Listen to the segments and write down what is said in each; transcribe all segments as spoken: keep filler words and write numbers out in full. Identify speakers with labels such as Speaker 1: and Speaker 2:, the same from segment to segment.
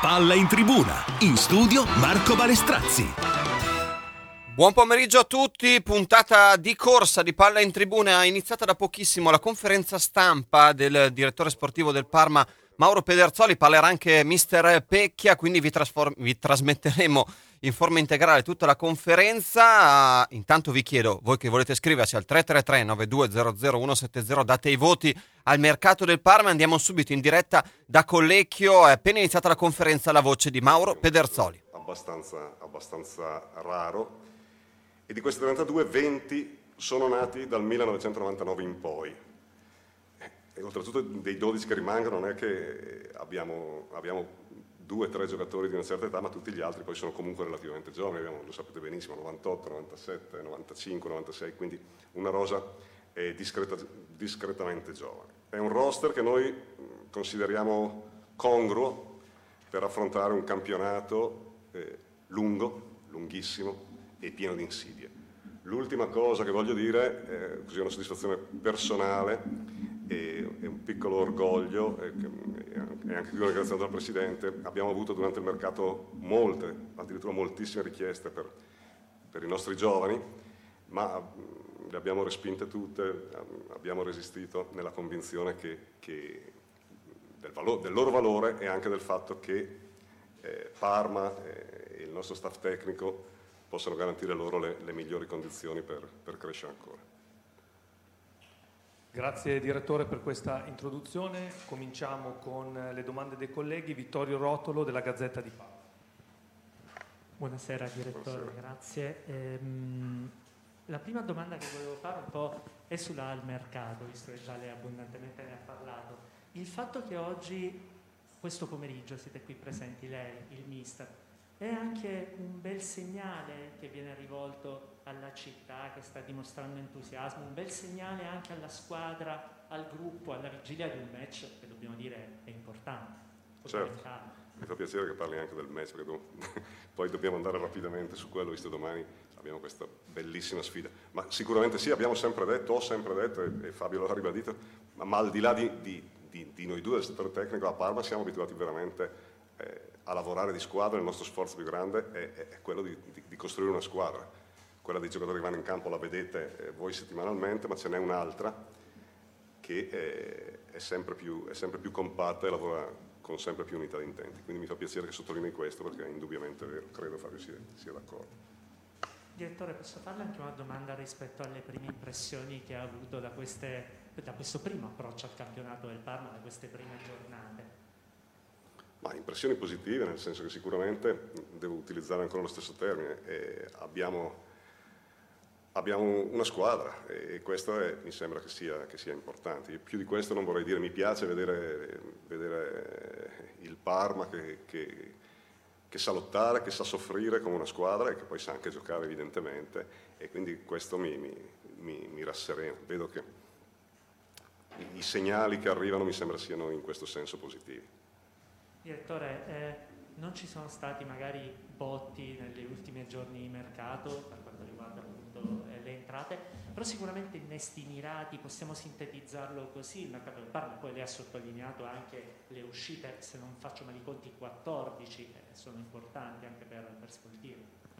Speaker 1: Palla in tribuna, in studio Marco Balestrazzi.
Speaker 2: Buon pomeriggio a tutti, puntata di corsa di Palla in tribuna, iniziata da pochissimo la conferenza stampa del direttore sportivo del Parma Mauro Pederzoli. Parlerà anche mister Pecchia, quindi vi, trasform- vi trasmetteremo in forma integrale tutta la conferenza. Uh, intanto vi chiedo, voi che volete iscriversi al tre tre tre nove due zero zero uno sette zero, date i voti al mercato del Parma. Andiamo subito in diretta da Collecchio, è appena iniziata la conferenza, la voce di Mauro Pederzoli.
Speaker 3: Abbastanza, abbastanza raro, e di questi trentadue, venti sono nati dal millenovecentonovantanove in poi. E oltretutto dei dodici che rimangono non è che abbiamo, abbiamo due o tre giocatori di una certa età, ma tutti gli altri poi sono comunque relativamente giovani. Abbiamo, lo sapete benissimo, novantotto, novantasette, novantacinque, novantasei, quindi una rosa eh, discreta, discretamente giovane. È un roster che noi consideriamo congruo per affrontare un campionato eh, lungo, lunghissimo e pieno di insidie. L'ultima cosa che voglio dire, eh, così è una soddisfazione personale e, e un piccolo orgoglio, e, e anche qui una ringraziamento al Presidente. Abbiamo avuto durante il mercato molte, addirittura moltissime richieste per, per i nostri giovani, ma le abbiamo respinte tutte, abbiamo resistito nella convinzione che, che del, valo, del loro valore e anche del fatto che eh, Parma e il nostro staff tecnico possano garantire loro le, le migliori condizioni per, per crescere ancora.
Speaker 4: Grazie direttore per questa introduzione. Cominciamo con le domande dei colleghi. Vittorio Rotolo della Gazzetta di Parma.
Speaker 5: Buonasera direttore, Buonasera. Grazie. Ehm, la prima domanda che volevo fare un po' è sul mercato, visto che già lei abbondantemente ne ha parlato. Il fatto che oggi, questo pomeriggio, siete qui presenti lei, il mister, è anche un bel segnale che viene rivolto alla città che sta dimostrando entusiasmo, un bel segnale anche alla squadra, al gruppo, alla vigilia di un match che dobbiamo dire è importante.
Speaker 3: Certo, mi fa piacere che parli anche del match, perché do... poi dobbiamo andare rapidamente su quello, visto domani abbiamo questa bellissima sfida. Ma sicuramente sì, abbiamo sempre detto, ho sempre detto, e, e Fabio lo ha ribadito, ma, ma al di là di, di, di, di noi due del settore tecnico a Parma siamo abituati veramente eh, a lavorare di squadra. Il nostro sforzo più grande è, è, è quello di, di, di costruire una squadra. Quella dei giocatori che vanno in campo la vedete eh, voi settimanalmente, ma ce n'è un'altra che eh, è, sempre più, è sempre più compatta e lavora con sempre più unità di intenti. Quindi mi fa piacere che sottolinei questo, perché è indubbiamente vero, credo Fabio sia, sia d'accordo.
Speaker 5: Direttore, posso farle anche una domanda rispetto alle prime impressioni che ha avuto da, queste, da questo primo approccio al campionato del Parma, da queste prime giornate?
Speaker 3: Ma impressioni positive, nel senso che sicuramente, devo utilizzare ancora lo stesso termine, eh, abbiamo, abbiamo una squadra e questo è, mi sembra che sia, che sia importante. Io più di questo non vorrei dire. Mi piace vedere, vedere il Parma che, che, che sa lottare, che sa soffrire come una squadra e che poi sa anche giocare evidentemente, e quindi questo mi, mi, mi, mi rasserena. Vedo che i segnali che arrivano mi sembra siano in questo senso positivi.
Speaker 5: Direttore, eh, non ci sono stati magari botti negli ultimi giorni di mercato per quanto riguarda appunto eh, le entrate, però sicuramente innesti mirati, possiamo sintetizzarlo così. Il mercato del Parma, poi lei ha sottolineato anche le uscite, se non faccio male i conti, quattordici, che sono importanti anche per, per Sportivo.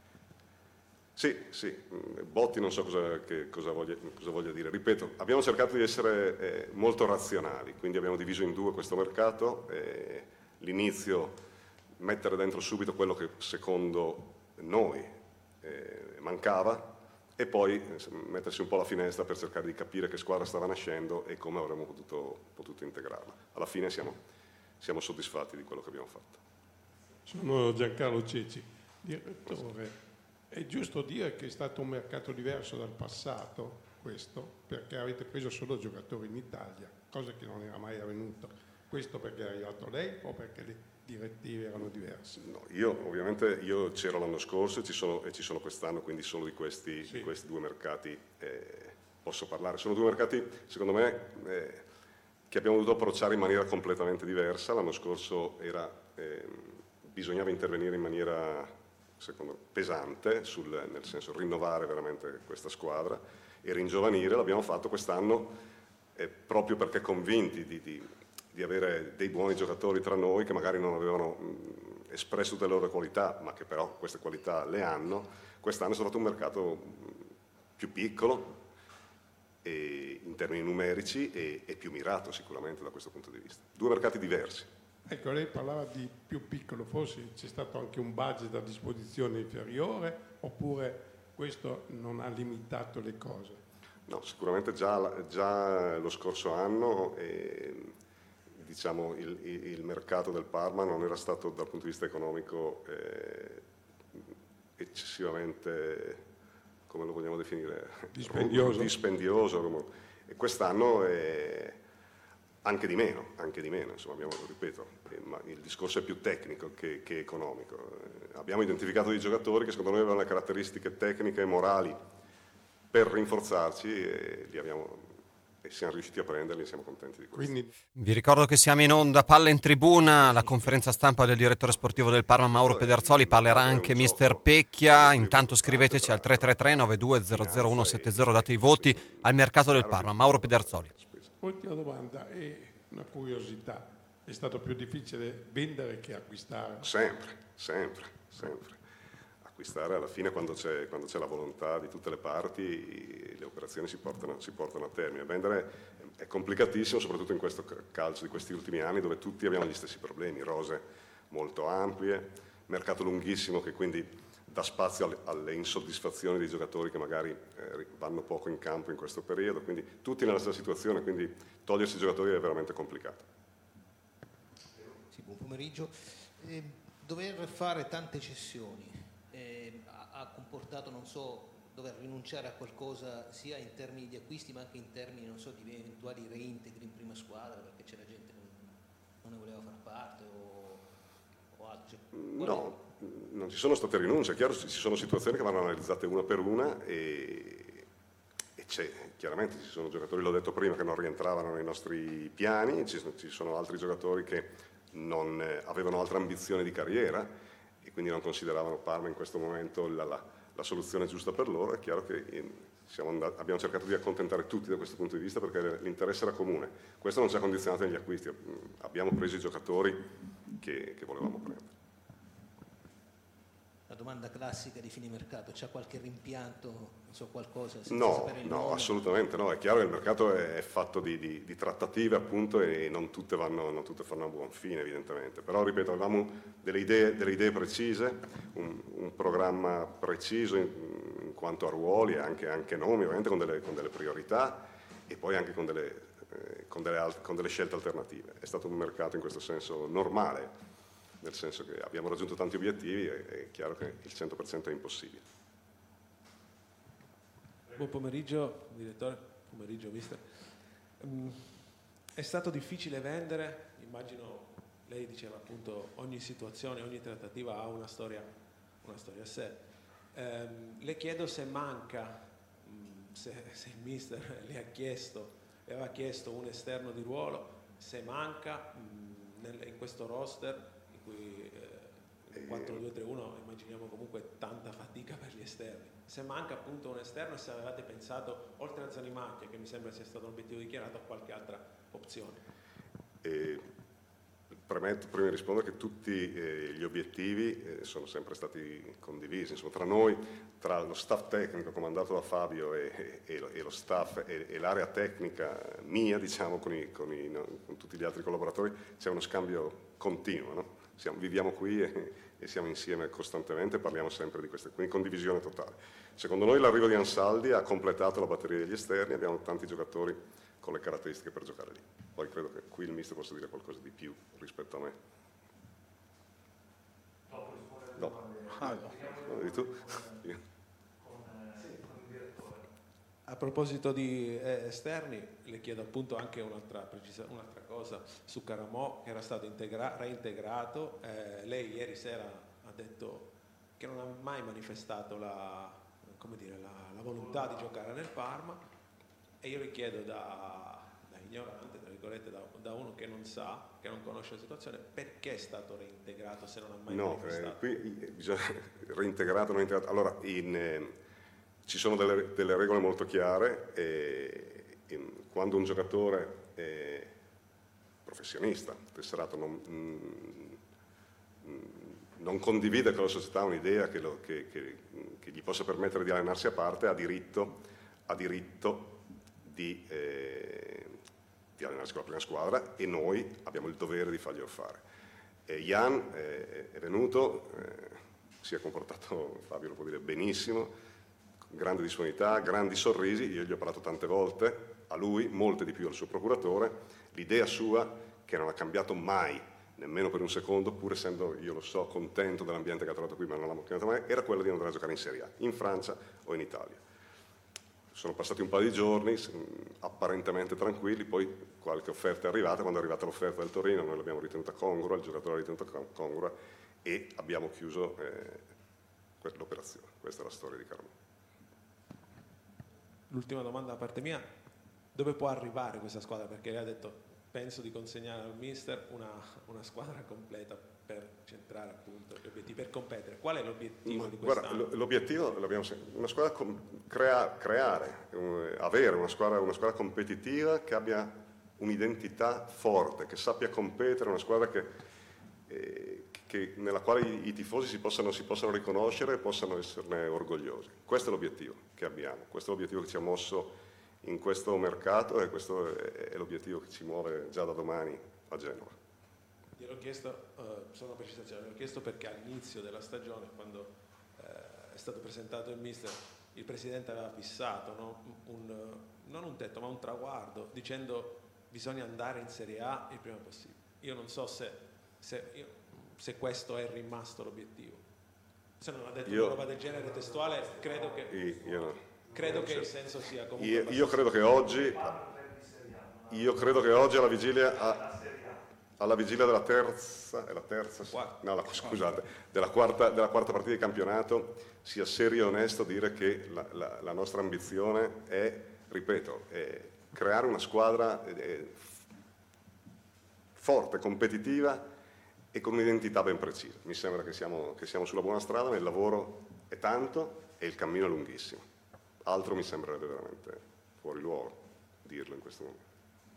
Speaker 3: Sì, sì, botti non so cosa, che, cosa, voglia, cosa voglia dire. Ripeto, abbiamo cercato di essere eh, molto razionali, quindi abbiamo diviso in due questo mercato. Eh, L'inizio, mettere dentro subito quello che secondo noi eh, mancava, e poi eh, mettersi un po' alla finestra per cercare di capire che squadra stava nascendo e come avremmo potuto, potuto integrarla. Alla fine siamo, siamo soddisfatti di quello che abbiamo fatto.
Speaker 6: Sono Giancarlo Ceci. Direttore, è giusto dire che è stato un mercato diverso dal passato questo, perché avete preso solo giocatori in Italia, cosa che non era mai avvenuto. Questo perché è arrivato lei o perché le direttive erano diverse?
Speaker 3: No, io ovviamente io c'ero l'anno scorso e ci sono, e ci sono quest'anno, quindi solo di questi, sì. di questi due mercati eh, posso parlare. Sono due mercati, secondo me, eh, che abbiamo dovuto approcciare in maniera completamente diversa. L'anno scorso era, eh, bisognava intervenire in maniera, secondo me, pesante, sul, nel senso rinnovare veramente questa squadra e ringiovanire. L'abbiamo fatto quest'anno eh, proprio perché convinti di, di di avere dei buoni giocatori tra noi che magari non avevano espresso tutte le loro qualità, ma che però queste qualità le hanno, quest'anno è stato un mercato più piccolo e, in termini numerici e, e più mirato sicuramente da questo punto di vista. Due mercati diversi.
Speaker 6: Ecco, lei parlava di più piccolo, forse c'è stato anche un budget a disposizione inferiore, oppure questo non ha limitato le cose?
Speaker 3: No, sicuramente già, già lo scorso anno eh, diciamo, il, il mercato del Parma non era stato dal punto di vista economico eh, eccessivamente, come lo vogliamo definire?
Speaker 6: Dispendioso.
Speaker 3: Dispendioso. E quest'anno è anche di meno, anche di meno, insomma, abbiamo, ripeto, eh, ma il discorso è più tecnico che, che economico. Eh, abbiamo identificato dei giocatori che secondo noi avevano le caratteristiche tecniche e morali per rinforzarci e li abbiamo e siamo riusciti a prenderli e siamo contenti di questo.
Speaker 6: Quindi...
Speaker 2: Vi ricordo che siamo in onda, Palla in Tribuna, la conferenza stampa del direttore sportivo del Parma Mauro Pederzoli, parlerà anche mister Pecchia. Intanto scriveteci al tre tre tre nove due zero zero uno sette zero, date i voti al mercato del Parma. Mauro Pederzoli.
Speaker 6: Ultima domanda, è una curiosità, è stato più difficile vendere che acquistare?
Speaker 3: Sempre, sempre, sempre. Acquistare alla fine, quando c'è, quando c'è la volontà di tutte le parti, le operazioni si portano, si portano a termine. Vendere è complicatissimo, soprattutto in questo calcio di questi ultimi anni, dove tutti abbiamo gli stessi problemi, rose molto ampie, mercato lunghissimo che quindi dà spazio alle, alle insoddisfazioni dei giocatori che magari eh, vanno poco in campo in questo periodo, quindi tutti nella stessa situazione, quindi togliersi i giocatori è veramente complicato.
Speaker 7: Sì, buon pomeriggio. Eh, dover fare tante cessioni eh, ha, ha comportato, non so, dover rinunciare a qualcosa sia in termini di acquisti ma anche in termini, non so, di eventuali reintegri in prima squadra, perché c'era gente che non ne voleva far parte o, o altro.
Speaker 3: No, non ci sono state rinunce, è chiaro, ci sono situazioni che vanno analizzate una per una e, e c'è, chiaramente ci sono giocatori, l'ho detto prima, che non rientravano nei nostri piani, ci, ci sono altri giocatori che non eh, avevano altre ambizioni di carriera e quindi non consideravano Parma in questo momento la, la, la soluzione giusta per loro. È chiaro che eh, siamo andati, abbiamo cercato di accontentare tutti da questo punto di vista perché l'interesse era comune. Questo non ci ha condizionato negli acquisti, abbiamo preso i giocatori che, che volevamo prendere.
Speaker 7: La domanda classica di fine mercato, c'è qualche rimpianto, non so, qualcosa?
Speaker 3: No, no, assolutamente no, è chiaro che il mercato è fatto di, di, di trattative appunto e non tutte, vanno, non tutte fanno a buon fine evidentemente, però ripeto, avevamo delle idee, delle idee precise, un, un programma preciso in, in quanto a ruoli e anche, anche nomi, ovviamente con delle, con delle priorità e poi anche con delle, eh, con, delle, con delle scelte alternative. È stato un mercato in questo senso normale, nel senso che abbiamo raggiunto tanti obiettivi e è chiaro che il cento per cento è impossibile.
Speaker 8: Buon pomeriggio, direttore, pomeriggio, mister. Um, è stato difficile vendere, immagino, lei diceva appunto ogni situazione, ogni trattativa ha una storia, una storia a sé. Um, le chiedo se manca, um, se, se il mister le ha chiesto, le aveva chiesto un esterno di ruolo, se manca um, nel, in questo roster cui eh, quattro due tre uno immaginiamo comunque tanta fatica per gli esterni. Se manca appunto un esterno e se avevate pensato, oltre a Zanimacchia, che mi sembra sia stato un obiettivo dichiarato, a qualche altra opzione.
Speaker 3: E premetto prima di rispondere che tutti eh, gli obiettivi eh, sono sempre stati condivisi, insomma, tra noi, tra lo staff tecnico comandato da Fabio e, e, e lo staff e, e l'area tecnica mia, diciamo, con, i, con, i, no, con tutti gli altri collaboratori, c'è uno scambio continuo, no? Siamo, viviamo qui e, e siamo insieme costantemente, parliamo sempre di queste, quindi condivisione totale. Secondo noi l'arrivo di Ansaldi ha completato la batteria degli esterni, abbiamo tanti giocatori con le caratteristiche per giocare lì. Poi credo che qui il mister possa dire qualcosa di più rispetto a me. No. Ah, no. No, di tu?
Speaker 8: A proposito di eh, esterni, le chiedo appunto anche un'altra, precisa, un'altra cosa su Caramò, che era stato integra- reintegrato. Eh, lei ieri sera ha detto che non ha mai manifestato la, come dire, la, la volontà di giocare nel Parma, e io le chiedo da, da ignorante, tra virgolette, da, da uno che non sa, che non conosce la situazione, perché è stato reintegrato se non ha mai
Speaker 3: no,
Speaker 8: manifestato?
Speaker 3: No, eh, qui bisogna reintegrato, non integrato. Allora, in... Eh, ci sono delle, delle regole molto chiare e, e quando un giocatore è professionista, tesserato, non, mm, non condivide con la società un'idea che, lo, che, che, che gli possa permettere di allenarsi a parte ha diritto, ha diritto di, eh, di allenarsi con la prima squadra e noi abbiamo il dovere di farglielo fare. E Jan eh, è venuto, eh, si è comportato, Fabio lo può dire, benissimo, grande disponibilità, grandi sorrisi, io gli ho parlato tante volte, a lui, molte di più al suo procuratore, l'idea sua che non ha cambiato mai, nemmeno per un secondo, pur essendo, io lo so, contento dell'ambiente che ha trovato qui, ma non l'ha cambiato mai, era quella di andare a giocare in Serie A, in Francia o in Italia. Sono passati un paio di giorni, apparentemente tranquilli, poi qualche offerta è arrivata, quando è arrivata l'offerta del Torino noi l'abbiamo ritenuta congrua, il giocatore l'ha ritenuta congrua e abbiamo chiuso eh, l'operazione. Questa è la storia di Carmelo.
Speaker 8: L'ultima domanda da parte mia, dove può arrivare questa squadra? Perché lei ha detto, penso di consegnare al mister una, una squadra completa per centrare appunto gli obiettivi, per competere. Qual è l'obiettivo
Speaker 3: Ma,
Speaker 8: di quest'anno?
Speaker 3: Guarda, l'obiettivo l'abbiamo una squadra com, crea, creare, um, avere una squadra, una squadra competitiva che abbia un'identità forte, che sappia competere, una squadra che, eh, che, nella quale i, i tifosi si possano, si possano riconoscere e possano esserne orgogliosi. Questo è l'obiettivo che abbiamo, questo è l'obiettivo che ci ha mosso in questo mercato e questo è, è l'obiettivo che ci muove già da domani a Genova.
Speaker 8: Gliel'ho chiesto, uh, sono una precisazione, l'ho chiesto perché all'inizio della stagione, quando uh, è stato presentato il mister, il presidente aveva fissato, no? un, uh, non un tetto ma un traguardo, dicendo bisogna andare in Serie A il prima possibile. Io non so se, se, io, se questo è rimasto l'obiettivo. Se non ha detto io, una roba del genere testuale, credo che,
Speaker 3: io, io no,
Speaker 8: credo che
Speaker 3: certo.
Speaker 8: il senso sia comunque...
Speaker 3: Io, io credo che oggi, io credo che oggi alla vigilia... A, alla vigilia della terza, è la terza, no, la, scusate, della quarta, della quarta partita di campionato, sia serio e onesto dire che la, la, la nostra ambizione è, ripeto, è creare una squadra è, forte, competitiva e con un'identità ben precisa. Mi sembra che siamo, che siamo sulla buona strada, ma il lavoro è tanto e il cammino è lunghissimo. Altro mi sembrerebbe veramente fuori luogo dirlo in questo momento.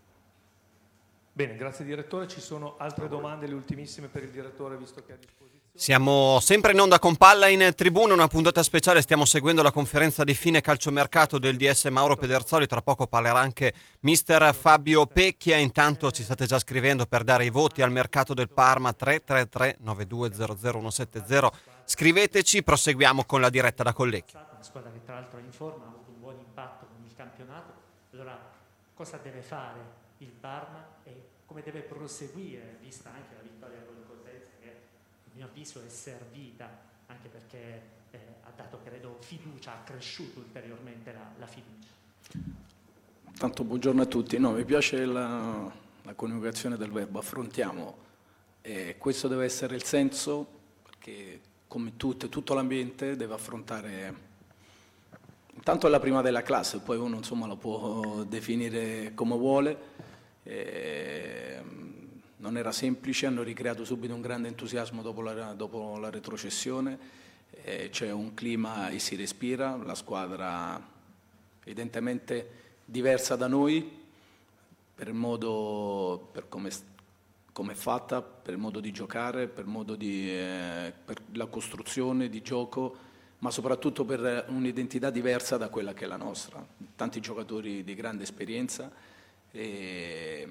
Speaker 4: Bene, grazie direttore. Ci sono altre domande, le ultimissime per il direttore, visto che è a disposizione.
Speaker 2: Siamo sempre in onda con Palla in Tribuna, una puntata speciale, stiamo seguendo la conferenza di fine calciomercato del D S Mauro Pederzoli, tra poco parlerà anche mister Fabio Pecchia, intanto ci state già scrivendo per dare i voti al mercato del Parma tre tre tre nove due zero zero uno sette zero, scriveteci, proseguiamo con la diretta da Collecchio.
Speaker 5: Una squadra che tra l'altro in forma ha avuto un buon impatto con il campionato, allora cosa deve fare il Parma e come deve proseguire, vista anche la vittoria con il Cosenza, che a mio avviso è servita, anche perché eh, ha dato, credo, fiducia, ha cresciuto ulteriormente la, la fiducia.
Speaker 9: Tanto buongiorno a tutti. No, mi piace la, la coniugazione del verbo, affrontiamo. E questo deve essere il senso, perché come tutto, tutto l'ambiente deve affrontare. Intanto è la prima della classe, poi uno insomma lo può definire come vuole. Eh, non era semplice, hanno ricreato subito un grande entusiasmo dopo la, dopo la retrocessione, eh, c'è un clima e si respira, la squadra evidentemente diversa da noi per il modo, per come, come è fatta, per il modo di giocare, per, modo di, eh, per la costruzione di gioco, ma soprattutto per un'identità diversa da quella che è la nostra. Tanti giocatori di grande esperienza. E,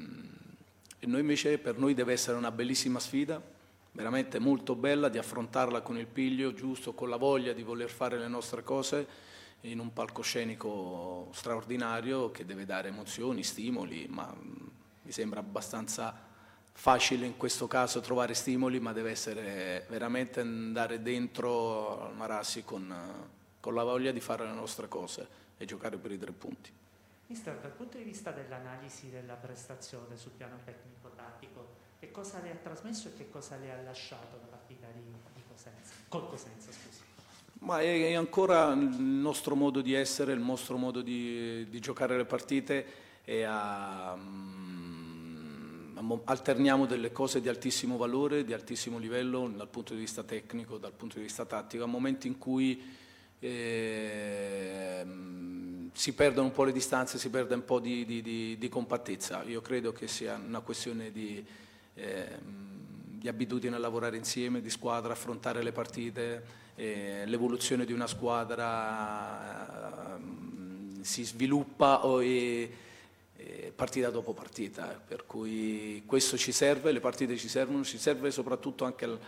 Speaker 9: e noi invece per noi deve essere una bellissima sfida, veramente molto bella, di affrontarla con il piglio giusto, con la voglia di voler fare le nostre cose in un palcoscenico straordinario che deve dare emozioni, stimoli, ma mi sembra abbastanza facile in questo caso trovare stimoli, ma deve essere veramente andare dentro al Marassi con, con la voglia di fare le nostre cose e giocare per i tre punti.
Speaker 5: Mister, dal punto di vista dell'analisi della prestazione sul piano tecnico-tattico, che cosa le ha trasmesso e che cosa le ha lasciato la partita di, di Cosenza? Col Cosenza, scusi.
Speaker 9: Ma è ancora il nostro modo di essere, il nostro modo di, di giocare le partite e a, um, alterniamo delle cose di altissimo valore, di altissimo livello dal punto di vista tecnico, dal punto di vista tattico, a momenti in cui eh, si perdono un po' le distanze, si perde un po' di, di, di, di compattezza. Io credo che sia una questione di, eh, di abitudine a lavorare insieme, di squadra, affrontare le partite, eh, l'evoluzione di una squadra eh, si sviluppa o, e, e partita dopo partita, per cui questo ci serve, le partite ci servono, ci serve soprattutto anche al,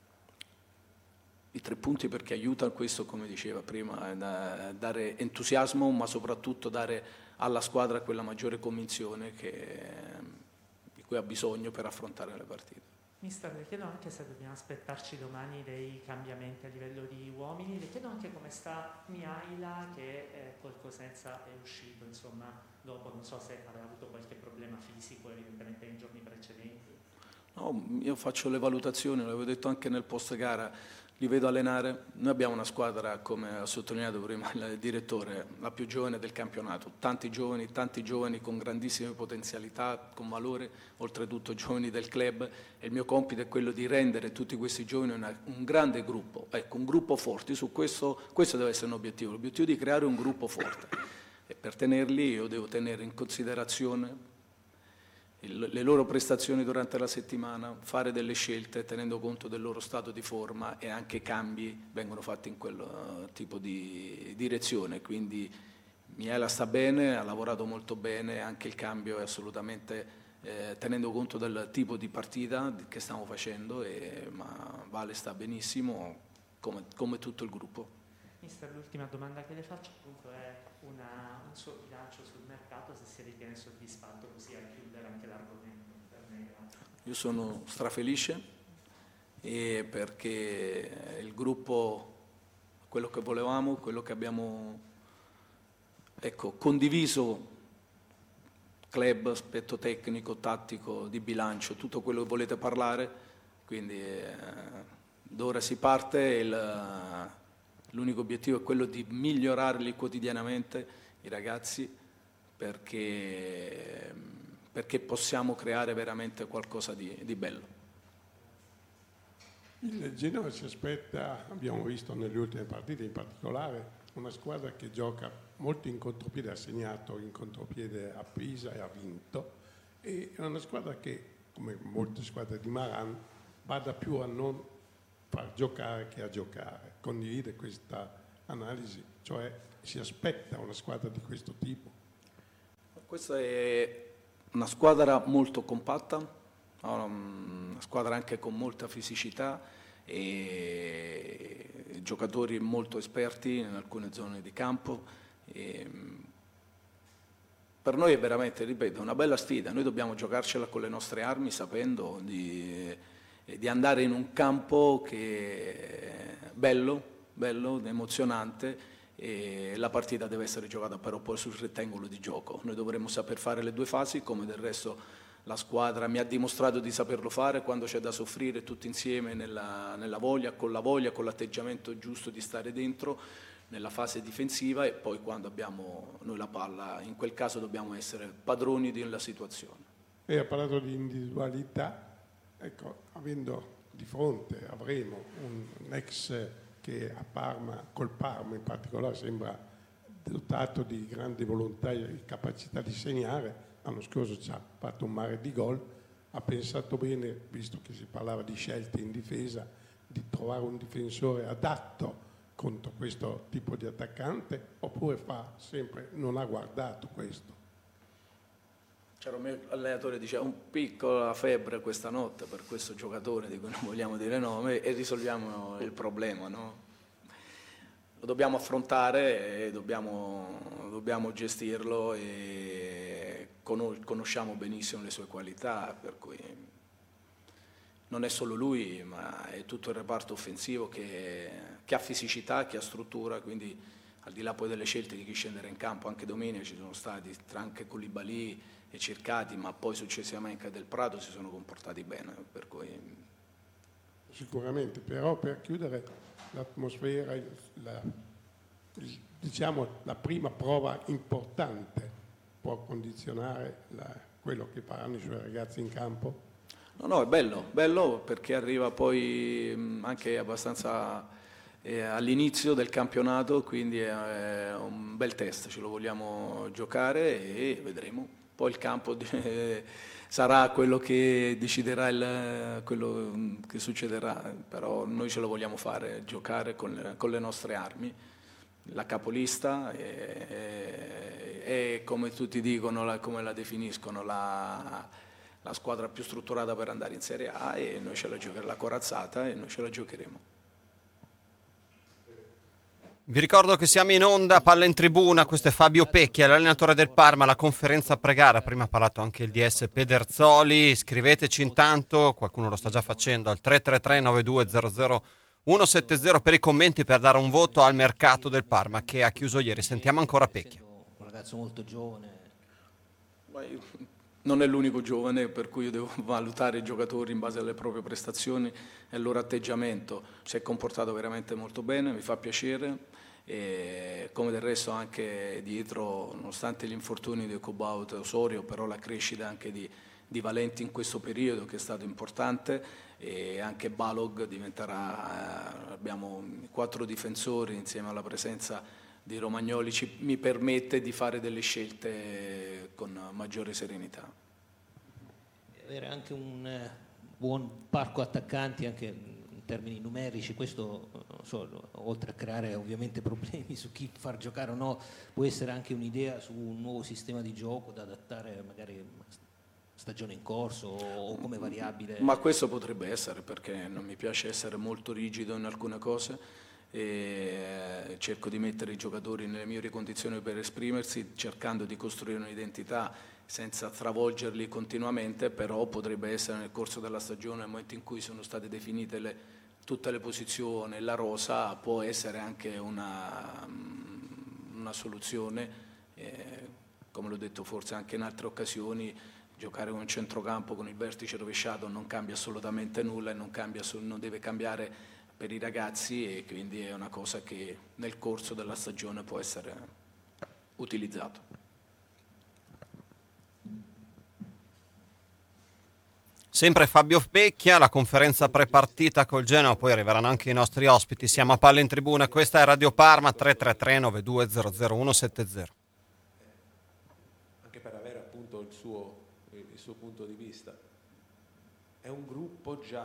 Speaker 9: i tre punti perché aiutano questo, come diceva prima, a dare entusiasmo, ma soprattutto dare alla squadra quella maggiore convinzione che, di cui ha bisogno per affrontare le partite.
Speaker 5: Mister, le chiedo anche se dobbiamo aspettarci domani dei cambiamenti a livello di uomini, le chiedo anche come sta Mihaila che eh, qualcosa è uscito, insomma, dopo, non so se aveva avuto qualche problema fisico evidentemente nei giorni precedenti.
Speaker 9: No, io faccio le valutazioni, l'avevo detto anche nel post gara, li vedo allenare. Noi abbiamo una squadra, come ha sottolineato prima il direttore, la più giovane del campionato, tanti giovani, tanti giovani con grandissime potenzialità, con valore, oltretutto giovani del club, e il mio compito è quello di rendere tutti questi giovani una, un grande gruppo, ecco, un gruppo forte. Su questo, questo deve essere un obiettivo, l'obiettivo di creare un gruppo forte, e per tenerli io devo tenere in considerazione le loro prestazioni durante la settimana, fare delle scelte tenendo conto del loro stato di forma, e anche cambi vengono fatti in quel tipo di direzione. Quindi Mihaila sta bene, ha lavorato molto bene, anche il cambio è assolutamente eh, tenendo conto del tipo di partita che stiamo facendo, e, ma Vale sta benissimo come, come tutto il gruppo.
Speaker 5: Mister, l'ultima domanda che le faccio appunto è una, un suo bilancio sul mercato, se si ritiene soddisfatto, così a chiudere anche l'argomento per me.
Speaker 9: Io sono strafelice e perché il gruppo, quello che volevamo, quello che abbiamo ecco, condiviso, club, aspetto tecnico, tattico, di bilancio, tutto quello che volete parlare, quindi eh, d'ora si parte. Il, L'unico obiettivo è quello di migliorarli quotidianamente, i ragazzi, perché, perché possiamo creare veramente qualcosa di, di bello.
Speaker 6: Il Genoa si aspetta, abbiamo visto nelle ultime partite in particolare, una squadra che gioca molto in contropiede, ha segnato in contropiede a Pisa e ha vinto, e è una squadra che, come molte squadre di Maran, vada più a non far giocare che a giocare. Condivide questa analisi, cioè si aspetta una squadra di questo tipo?
Speaker 9: Questa è una squadra molto compatta, una squadra anche con molta fisicità e giocatori molto esperti in alcune zone di campo. E per noi è veramente, ripeto, una bella sfida. Noi dobbiamo giocarcela con le nostre armi, sapendo di, di andare in un campo che è bello, bello, emozionante, e la partita deve essere giocata però poi sul rettangolo di gioco. Noi dovremmo saper fare le due fasi, come del resto la squadra mi ha dimostrato di saperlo fare, quando c'è da soffrire tutti insieme nella, nella voglia, con la voglia, con l'atteggiamento giusto di stare dentro nella fase difensiva, e poi quando abbiamo noi la palla, in quel caso dobbiamo essere padroni della situazione.
Speaker 6: Lei ha parlato di individualità, ecco, avendo di fronte avremo un ex che a Parma, col Parma in particolare, sembra dotato di grande volontà e capacità di segnare. L'anno scorso ci ha fatto un mare di gol, ha pensato bene, visto che si parlava di scelte in difesa, di trovare un difensore adatto contro questo tipo di attaccante, oppure fa sempre, non ha guardato questo?
Speaker 9: C'era un mio allenatore, diceva, un piccola febbre questa notte per questo giocatore di cui non vogliamo dire nome, e risolviamo il problema, no? Lo dobbiamo affrontare e dobbiamo, dobbiamo gestirlo, e conosciamo benissimo le sue qualità, per cui non è solo lui, ma è tutto il reparto offensivo che, che ha fisicità, che ha struttura, quindi al di là poi delle scelte di chi scendere in campo, anche domenica ci sono stati tra anche Koulibaly e Cercati, ma poi successivamente anche Del Prato si sono comportati bene, per cui...
Speaker 6: Sicuramente, però per chiudere l'atmosfera, la, il, diciamo la prima prova importante può condizionare la, quello che faranno i suoi ragazzi in campo?
Speaker 9: No, no, è bello, bello perché arriva poi mh, anche abbastanza eh, all'inizio del campionato, quindi è, è un bel test, ce lo vogliamo giocare e vedremo. Poi il campo sarà quello che deciderà il, quello che succederà, però noi ce lo vogliamo fare, giocare con le, con le nostre armi. La capolista è, è, è come tutti dicono, la, come la definiscono, la, la squadra più strutturata per andare in Serie A, e noi ce la giocheremo, la corazzata, e noi ce la giocheremo.
Speaker 2: Vi ricordo che siamo in onda, Palla in Tribuna, questo è Fabio Pecchia, l'allenatore del Parma, la conferenza pre-gara, prima ha parlato anche il D S Pederzoli, scriveteci intanto, qualcuno lo sta già facendo, al tre tre tre nove due zero zero uno sette zero per i commenti, per dare un voto al mercato del Parma che ha chiuso ieri. Sentiamo ancora Pecchia.
Speaker 7: Un ragazzo molto giovane.
Speaker 9: Non è l'unico giovane, per cui io devo valutare i giocatori in base alle proprie prestazioni e al loro atteggiamento. Si è comportato veramente molto bene, mi fa piacere, e come del resto anche dietro, nonostante gli infortuni di Cobaut e Osorio, però la crescita anche di, di Valenti in questo periodo che è stato importante, e anche Balog diventerà, eh, abbiamo quattro difensori insieme alla presenza di Romagnoli, ci, mi permette di fare delle scelte con maggiore serenità.
Speaker 7: Avere anche un eh, buon parco attaccanti anche in termini numerici, questo non so, oltre a creare ovviamente problemi su chi far giocare o no, può essere anche un'idea su un nuovo sistema di gioco da adattare magari stagione in corso o come variabile.
Speaker 9: Ma questo potrebbe essere, perché non mi piace essere molto rigido in alcune cose, e cerco di mettere i giocatori nelle migliori condizioni per esprimersi, cercando di costruire un'identità senza travolgerli continuamente, però potrebbe essere nel corso della stagione, nel momento in cui sono state definite le, tutte le posizioni, la rosa, può essere anche una, una soluzione, eh, come l'ho detto forse anche in altre occasioni. Giocare con un centrocampo con il vertice rovesciato non cambia assolutamente nulla e non, cambia, non deve cambiare per i ragazzi, e quindi è una cosa che nel corso della stagione può essere utilizzato.
Speaker 2: Sempre Fabio Pecchia, la conferenza pre-partita col Genoa, poi arriveranno anche i nostri ospiti. Siamo a Palla in Tribuna, questa è Radio Parma, tre tre tre nove due zero zero uno sette zero.
Speaker 8: Anche per avere appunto il suo, il suo punto di vista, è un gruppo già,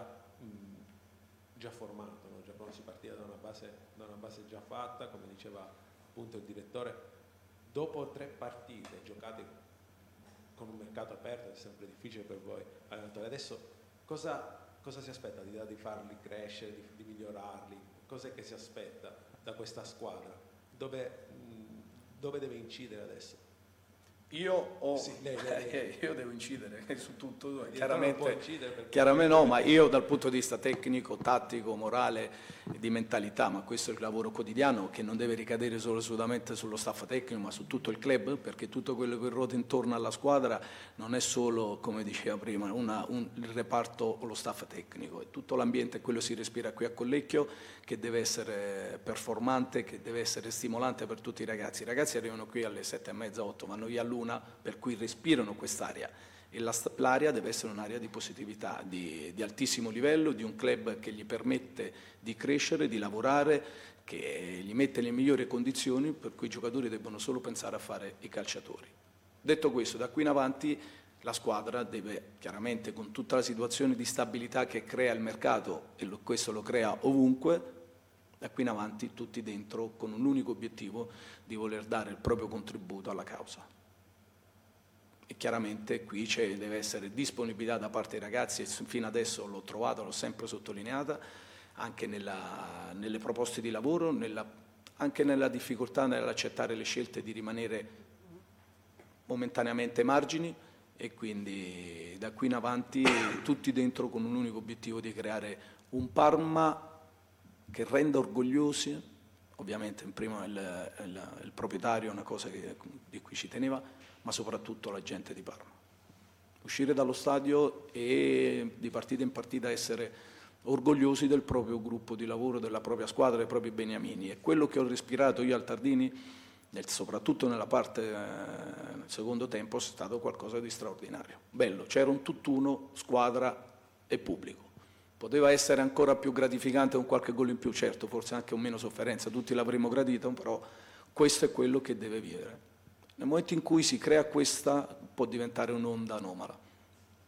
Speaker 8: mh, già formato, no? Già si partiva da una, base, da una base già fatta, come diceva appunto il direttore. Dopo tre partite giocate con un mercato aperto è sempre difficile per voi allenatori. Adesso cosa, cosa si aspetta di, di farli crescere, di, di migliorarli? Cos'è che si aspetta da questa squadra? Dove, mh, dove deve incidere adesso?
Speaker 9: Io ho,
Speaker 8: sì, lei, lei, lei.
Speaker 9: io devo incidere su tutto,
Speaker 8: chiaramente,
Speaker 9: chiaramente no, ma io dal punto di vista tecnico, tattico, morale, di mentalità, ma questo è il lavoro quotidiano che non deve ricadere solo assolutamente sullo staff tecnico, ma su tutto il club, perché tutto quello che ruota intorno alla squadra non è solo, come diceva prima, una, un, il reparto o lo staff tecnico, è tutto l'ambiente, quello si respira qui a Collecchio, che deve essere performante, che deve essere stimolante per tutti i ragazzi. I ragazzi arrivano qui alle sette e mezza, otto, vanno via all'una, per cui respirano quest'aria, e la, l'area deve essere un'area di positività, di, di altissimo livello, di un club che gli permette di crescere, di lavorare, che gli mette le migliori condizioni, per cui i giocatori debbono solo pensare a fare i calciatori. Detto questo, da qui in avanti la squadra deve, chiaramente con tutta la situazione di stabilità che crea il mercato, e lo, questo lo crea ovunque, da qui in avanti tutti dentro con un unico obiettivo di voler dare il proprio contributo alla causa. E chiaramente qui c'è, deve essere disponibilità da parte dei ragazzi, e fino adesso l'ho trovata, l'ho sempre sottolineata, anche nella, nelle proposte di lavoro, nella, anche nella difficoltà nell'accettare le scelte di rimanere momentaneamente ai margini, e quindi da qui in avanti tutti dentro con un unico obiettivo di creare un Parma che renda orgogliosi, ovviamente prima il, il, il proprietario, una cosa che, di cui ci teneva, ma soprattutto la gente di Parma. Uscire dallo stadio e di partita in partita essere orgogliosi del proprio gruppo di lavoro, della propria squadra, dei propri beniamini. E quello che ho respirato io al Tardini, nel, soprattutto nella parte, eh, nel secondo tempo, è stato qualcosa di straordinario. Bello, c'era un tutt'uno, squadra e pubblico. Poteva essere ancora più gratificante con qualche gol in più, certo, forse anche con meno sofferenza, tutti l'avremmo gradito, però questo è quello che deve vivere. Nel momento in cui si crea questa, può diventare un'onda anomala.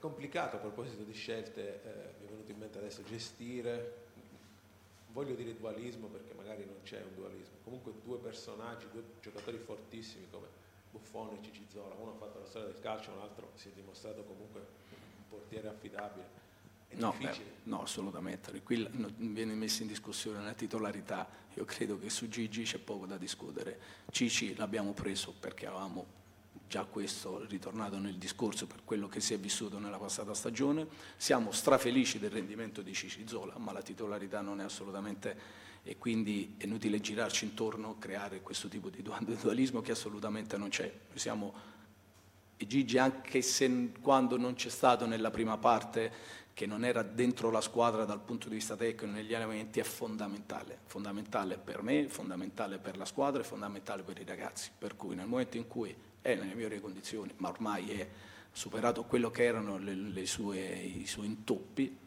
Speaker 8: complicato a proposito di scelte, eh, mi è venuto in mente adesso gestire, non voglio dire dualismo perché magari non c'è un dualismo, comunque due personaggi, due giocatori fortissimi come Buffon e Cici Zola, uno ha fatto la storia del calcio, un altro si è dimostrato comunque un portiere affidabile. È
Speaker 9: no,
Speaker 8: difficile.
Speaker 9: Beh, no, assolutamente. Qui viene messa in discussione la titolarità. Io credo che su Gigi c'è poco da discutere. Cici l'abbiamo preso perché avevamo già questo ritornato nel discorso per quello che si è vissuto nella passata stagione. Siamo strafelici del rendimento di Cici Zola, ma la titolarità non è assolutamente, e quindi è inutile girarci intorno, creare questo tipo di dualismo che assolutamente non c'è. Noi siamo, e Gigi, anche se quando non c'è stato nella prima parte, che non era dentro la squadra dal punto di vista tecnico negli allenamenti, è fondamentale, fondamentale per me, fondamentale per la squadra e fondamentale per i ragazzi, per cui nel momento in cui è nelle migliori condizioni, ma ormai è superato quello che erano le, le sue, i suoi intoppi,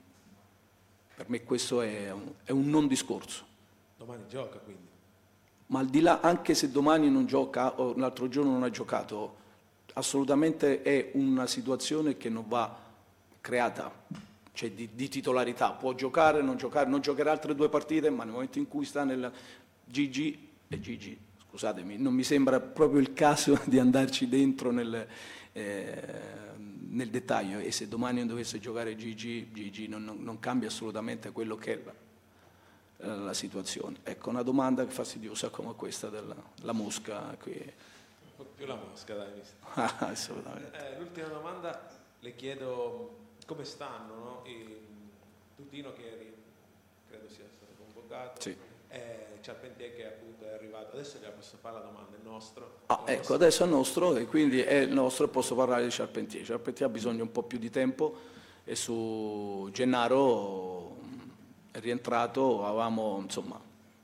Speaker 9: per me questo è un, è un non discorso.
Speaker 8: Domani gioca quindi?
Speaker 9: Ma al di là, anche se domani non gioca o l'altro giorno non ha giocato, assolutamente è una situazione che non va creata, cioè di, di titolarità, può giocare, non giocare, non giocherà altre due partite, ma nel momento in cui sta nel Gigi, e Gigi, scusatemi, non mi sembra proprio il caso di andarci dentro nel, eh, nel dettaglio, e se domani non dovesse giocare Gigi, Gigi non, non, non cambia assolutamente quello che è la, la situazione. Ecco, una domanda fastidiosa come questa della la mosca qui.
Speaker 8: Più la mosca, dai, mister.
Speaker 9: Assolutamente.
Speaker 8: Eh, l'ultima domanda, le chiedo come stanno, no? Il Tutino che credo sia stato convocato,
Speaker 9: sì.
Speaker 8: E Charpentier che appunto è arrivato, adesso gliela posso fare la domanda, è nostro?
Speaker 9: Ah, ecco, nostro. Adesso è nostro e quindi è il nostro e posso parlare di Charpentier. Charpentier ha bisogno un po' più di tempo e su Gennaro è rientrato, avevamo insomma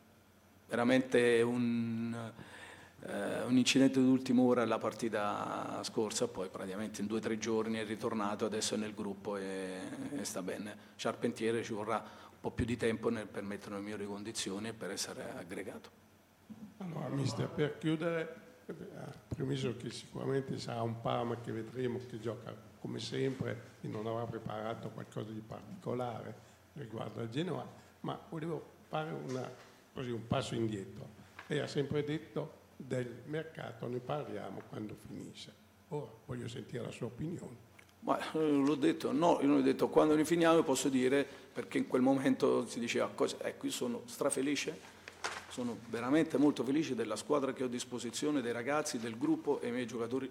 Speaker 9: veramente un... Uh, un incidente d'ultima ora la partita scorsa, poi praticamente in due o tre giorni è ritornato, adesso è nel gruppo e, e sta bene. Charpentier ci vorrà un po' più di tempo nel, per metterlo in migliori condizioni e per essere aggregato.
Speaker 6: Allora, mister, per chiudere, premesso che sicuramente sarà un Parma che vedremo che gioca come sempre e non avrà preparato qualcosa di particolare riguardo al Genoa, ma volevo fare una, così, un passo indietro. Lei ha sempre detto del mercato ne parliamo quando finisce. Ora voglio sentire la sua opinione.
Speaker 9: Ma l'ho detto, no, io non ho detto quando ne finiamo posso dire, perché in quel momento si diceva cosa, ecco, io sono strafelice, sono veramente molto felice della squadra che ho a disposizione, dei ragazzi, del gruppo, e i miei giocatori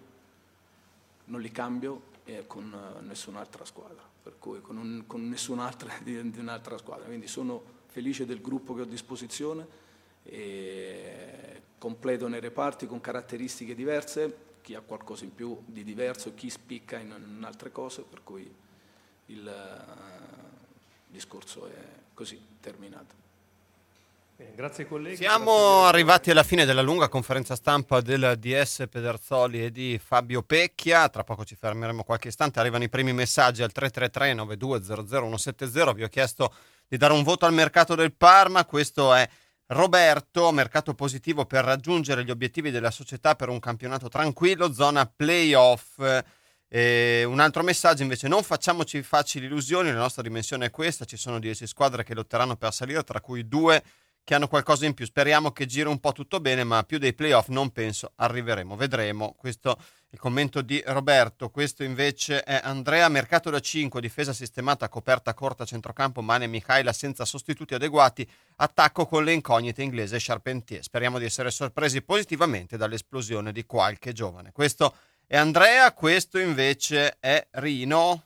Speaker 9: non li cambio eh, con nessun'altra squadra, per cui con, un, con nessun'altra di, di un'altra squadra, quindi sono felice del gruppo che ho a disposizione e completo nei reparti con caratteristiche diverse, chi ha qualcosa in più di diverso, chi spicca in, in altre cose, per cui il uh, discorso è così terminato.
Speaker 4: Bene, grazie colleghi.
Speaker 2: Siamo
Speaker 4: grazie
Speaker 2: arrivati alla fine della lunga conferenza stampa del D S Pederzoli e di Fabio Pecchia. Tra poco ci fermeremo qualche istante, arrivano i primi messaggi al tre tre tre nove due zero zero uno sette zero. Vi ho chiesto di dare un voto al mercato del Parma, questo è Roberto. Mercato positivo per raggiungere gli obiettivi della società per un campionato tranquillo, zona playoff. E un altro messaggio invece: non facciamoci facili illusioni, la nostra dimensione è questa, ci sono dieci squadre che lotteranno per salire, tra cui due che hanno qualcosa in più, speriamo che giri un po' tutto bene, ma più dei playoff non penso arriveremo, vedremo. Questo il commento di Roberto. Questo invece è Andrea. Mercato da cinque, difesa sistemata, coperta corta, centrocampo Mane e Michaela senza sostituti adeguati, attacco con le incognite inglese e Charpentier. Speriamo di essere sorpresi positivamente dall'esplosione di qualche giovane. Questo è Andrea. Questo invece è Rino.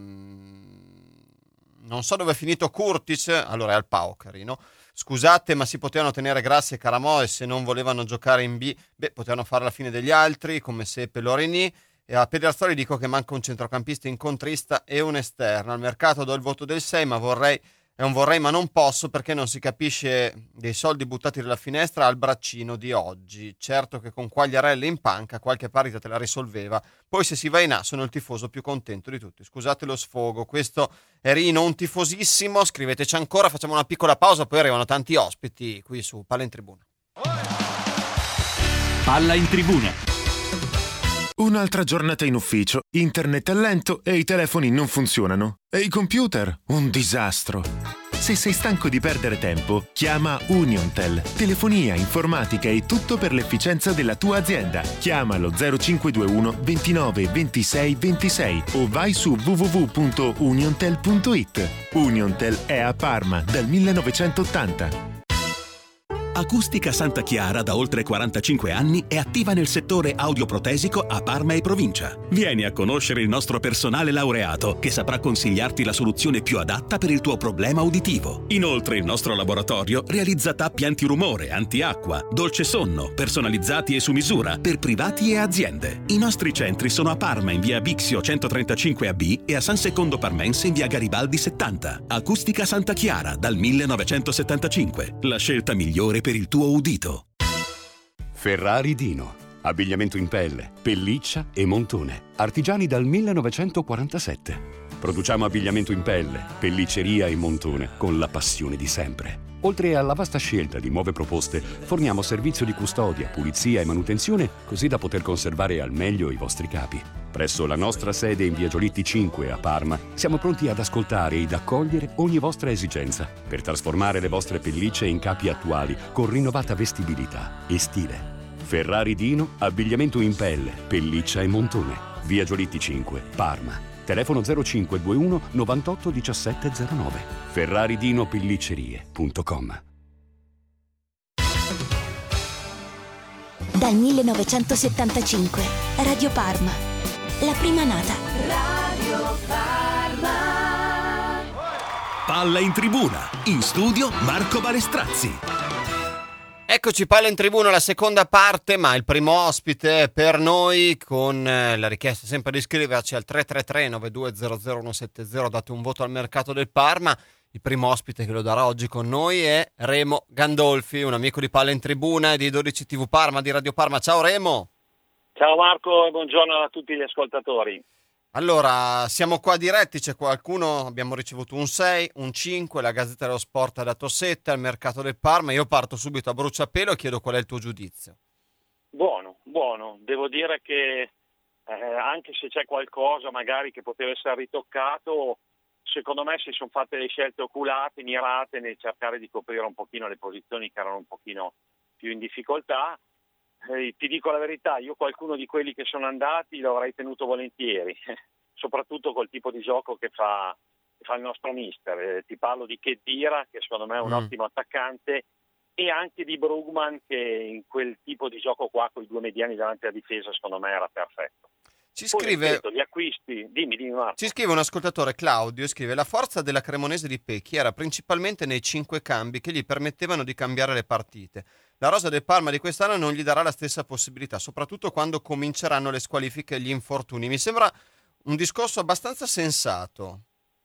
Speaker 2: ehm, non so dove è finito Curtis, allora è al P A O C Rino. Scusate, ma si potevano tenere Grassi e Caramò, e se non volevano giocare in B, beh, potevano fare la fine degli altri, come se Pelorini. E a Pedersoli dico che manca un centrocampista incontrista e un esterno. Al mercato do il voto del sei, ma vorrei, è un vorrei ma non posso, perché non si capisce dei soldi buttati dalla finestra al braccino di oggi. Certo che con Quagliarella in panca qualche partita te la risolveva, poi se si va in A sono il tifoso più contento di tutti. Scusate lo sfogo, questo è Rino, un tifosissimo. Scriveteci ancora, facciamo una piccola pausa, poi arrivano tanti ospiti qui su Palla in Tribuna.
Speaker 1: Palla in Tribuna.
Speaker 10: Un'altra giornata in ufficio, internet è lento e i telefoni non funzionano. E i computer? Un disastro. Se sei stanco di perdere tempo, chiama Uniontel. Telefonia, informatica e tutto per l'efficienza della tua azienda. Chiamalo zero cinque due uno ventinove ventisei ventisei o vai su w w w punto uniontel punto it. Uniontel è a Parma dal millenovecentottanta.
Speaker 1: Acustica Santa Chiara da oltre quarantacinque anni è attiva nel settore audioprotesico a Parma e provincia. Vieni a conoscere il nostro personale laureato che saprà consigliarti la soluzione più adatta per il tuo problema uditivo. Inoltre il nostro laboratorio realizza tappi antirumore, antiacqua, dolce sonno, personalizzati e su misura per privati e aziende. I nostri centri sono a Parma in via Bixio centotrentacinque A B e a San Secondo Parmense in via Garibaldi settanta. Acustica Santa Chiara dal millenovecentosettantacinque. La scelta migliore per il tuo udito.
Speaker 11: Ferrari Dino. Abbigliamento in pelle, pelliccia e montone. Artigiani dal millenovecentoquarantasette. Produciamo abbigliamento in pelle, pellicceria e montone con la passione di sempre. Oltre alla vasta scelta di nuove proposte, forniamo servizio di custodia, pulizia e manutenzione così da poter conservare al meglio i vostri capi. Presso la nostra sede in via Giolitti cinque a Parma siamo pronti ad ascoltare ed accogliere ogni vostra esigenza per trasformare le vostre pellicce in capi attuali con rinnovata vestibilità e stile. Ferrari Dino, abbigliamento in pelle, pelliccia e montone. Via Giolitti cinque, Parma. Telefono zero cinque due uno novantotto diciassette zero nove. ferraridino pelliccerie punto com.
Speaker 12: Dal millenovecentosettantacinque Radio Parma, la prima nata.
Speaker 1: Radio Parma. Palla in tribuna. In studio Marco Balestrazzi.
Speaker 2: Eccoci, Palla in tribuna, la seconda parte, ma il primo ospite per noi, con la richiesta sempre di iscriverci al tre tre tre nove due zero zero uno sette zero, date un voto al mercato del Parma. Il primo ospite che lo darà oggi con noi è Remo Gandolfi, un amico di Palla in tribuna e di dodici tivù Parma, di Radio Parma. Ciao Remo!
Speaker 13: Ciao Marco e buongiorno a tutti gli ascoltatori.
Speaker 2: Allora, siamo qua diretti, c'è qualcuno, abbiamo ricevuto un sei, un cinque, la Gazzetta dello Sport ha dato sette al mercato del Parma. Io parto subito a bruciapelo e chiedo qual è il tuo giudizio.
Speaker 13: Buono, buono. Devo dire che eh, anche se c'è qualcosa magari che poteva essere ritoccato, secondo me si sono fatte le scelte oculate, mirate nel cercare di coprire un pochino le posizioni che erano un pochino più in difficoltà. Eh, ti dico la verità, io qualcuno di quelli che sono andati lo avrei tenuto volentieri, soprattutto col tipo di gioco che fa, che fa il nostro mister. Eh, ti parlo di Khedira, che secondo me è un mm. ottimo attaccante, e anche di Brugman, che in quel tipo di gioco qua, con i due mediani davanti alla difesa, secondo me era perfetto.
Speaker 2: Ci scrive,
Speaker 13: Poi, gli acquisti, dimmi, dimmi Marco.
Speaker 2: Ci scrive un ascoltatore, Claudio, scrive: la forza della Cremonese di Pecchi era principalmente nei cinque cambi che gli permettevano di cambiare le partite. La rosa del Parma di quest'anno non gli darà la stessa possibilità, soprattutto quando cominceranno le squalifiche e gli infortuni. Mi sembra un discorso abbastanza sensato.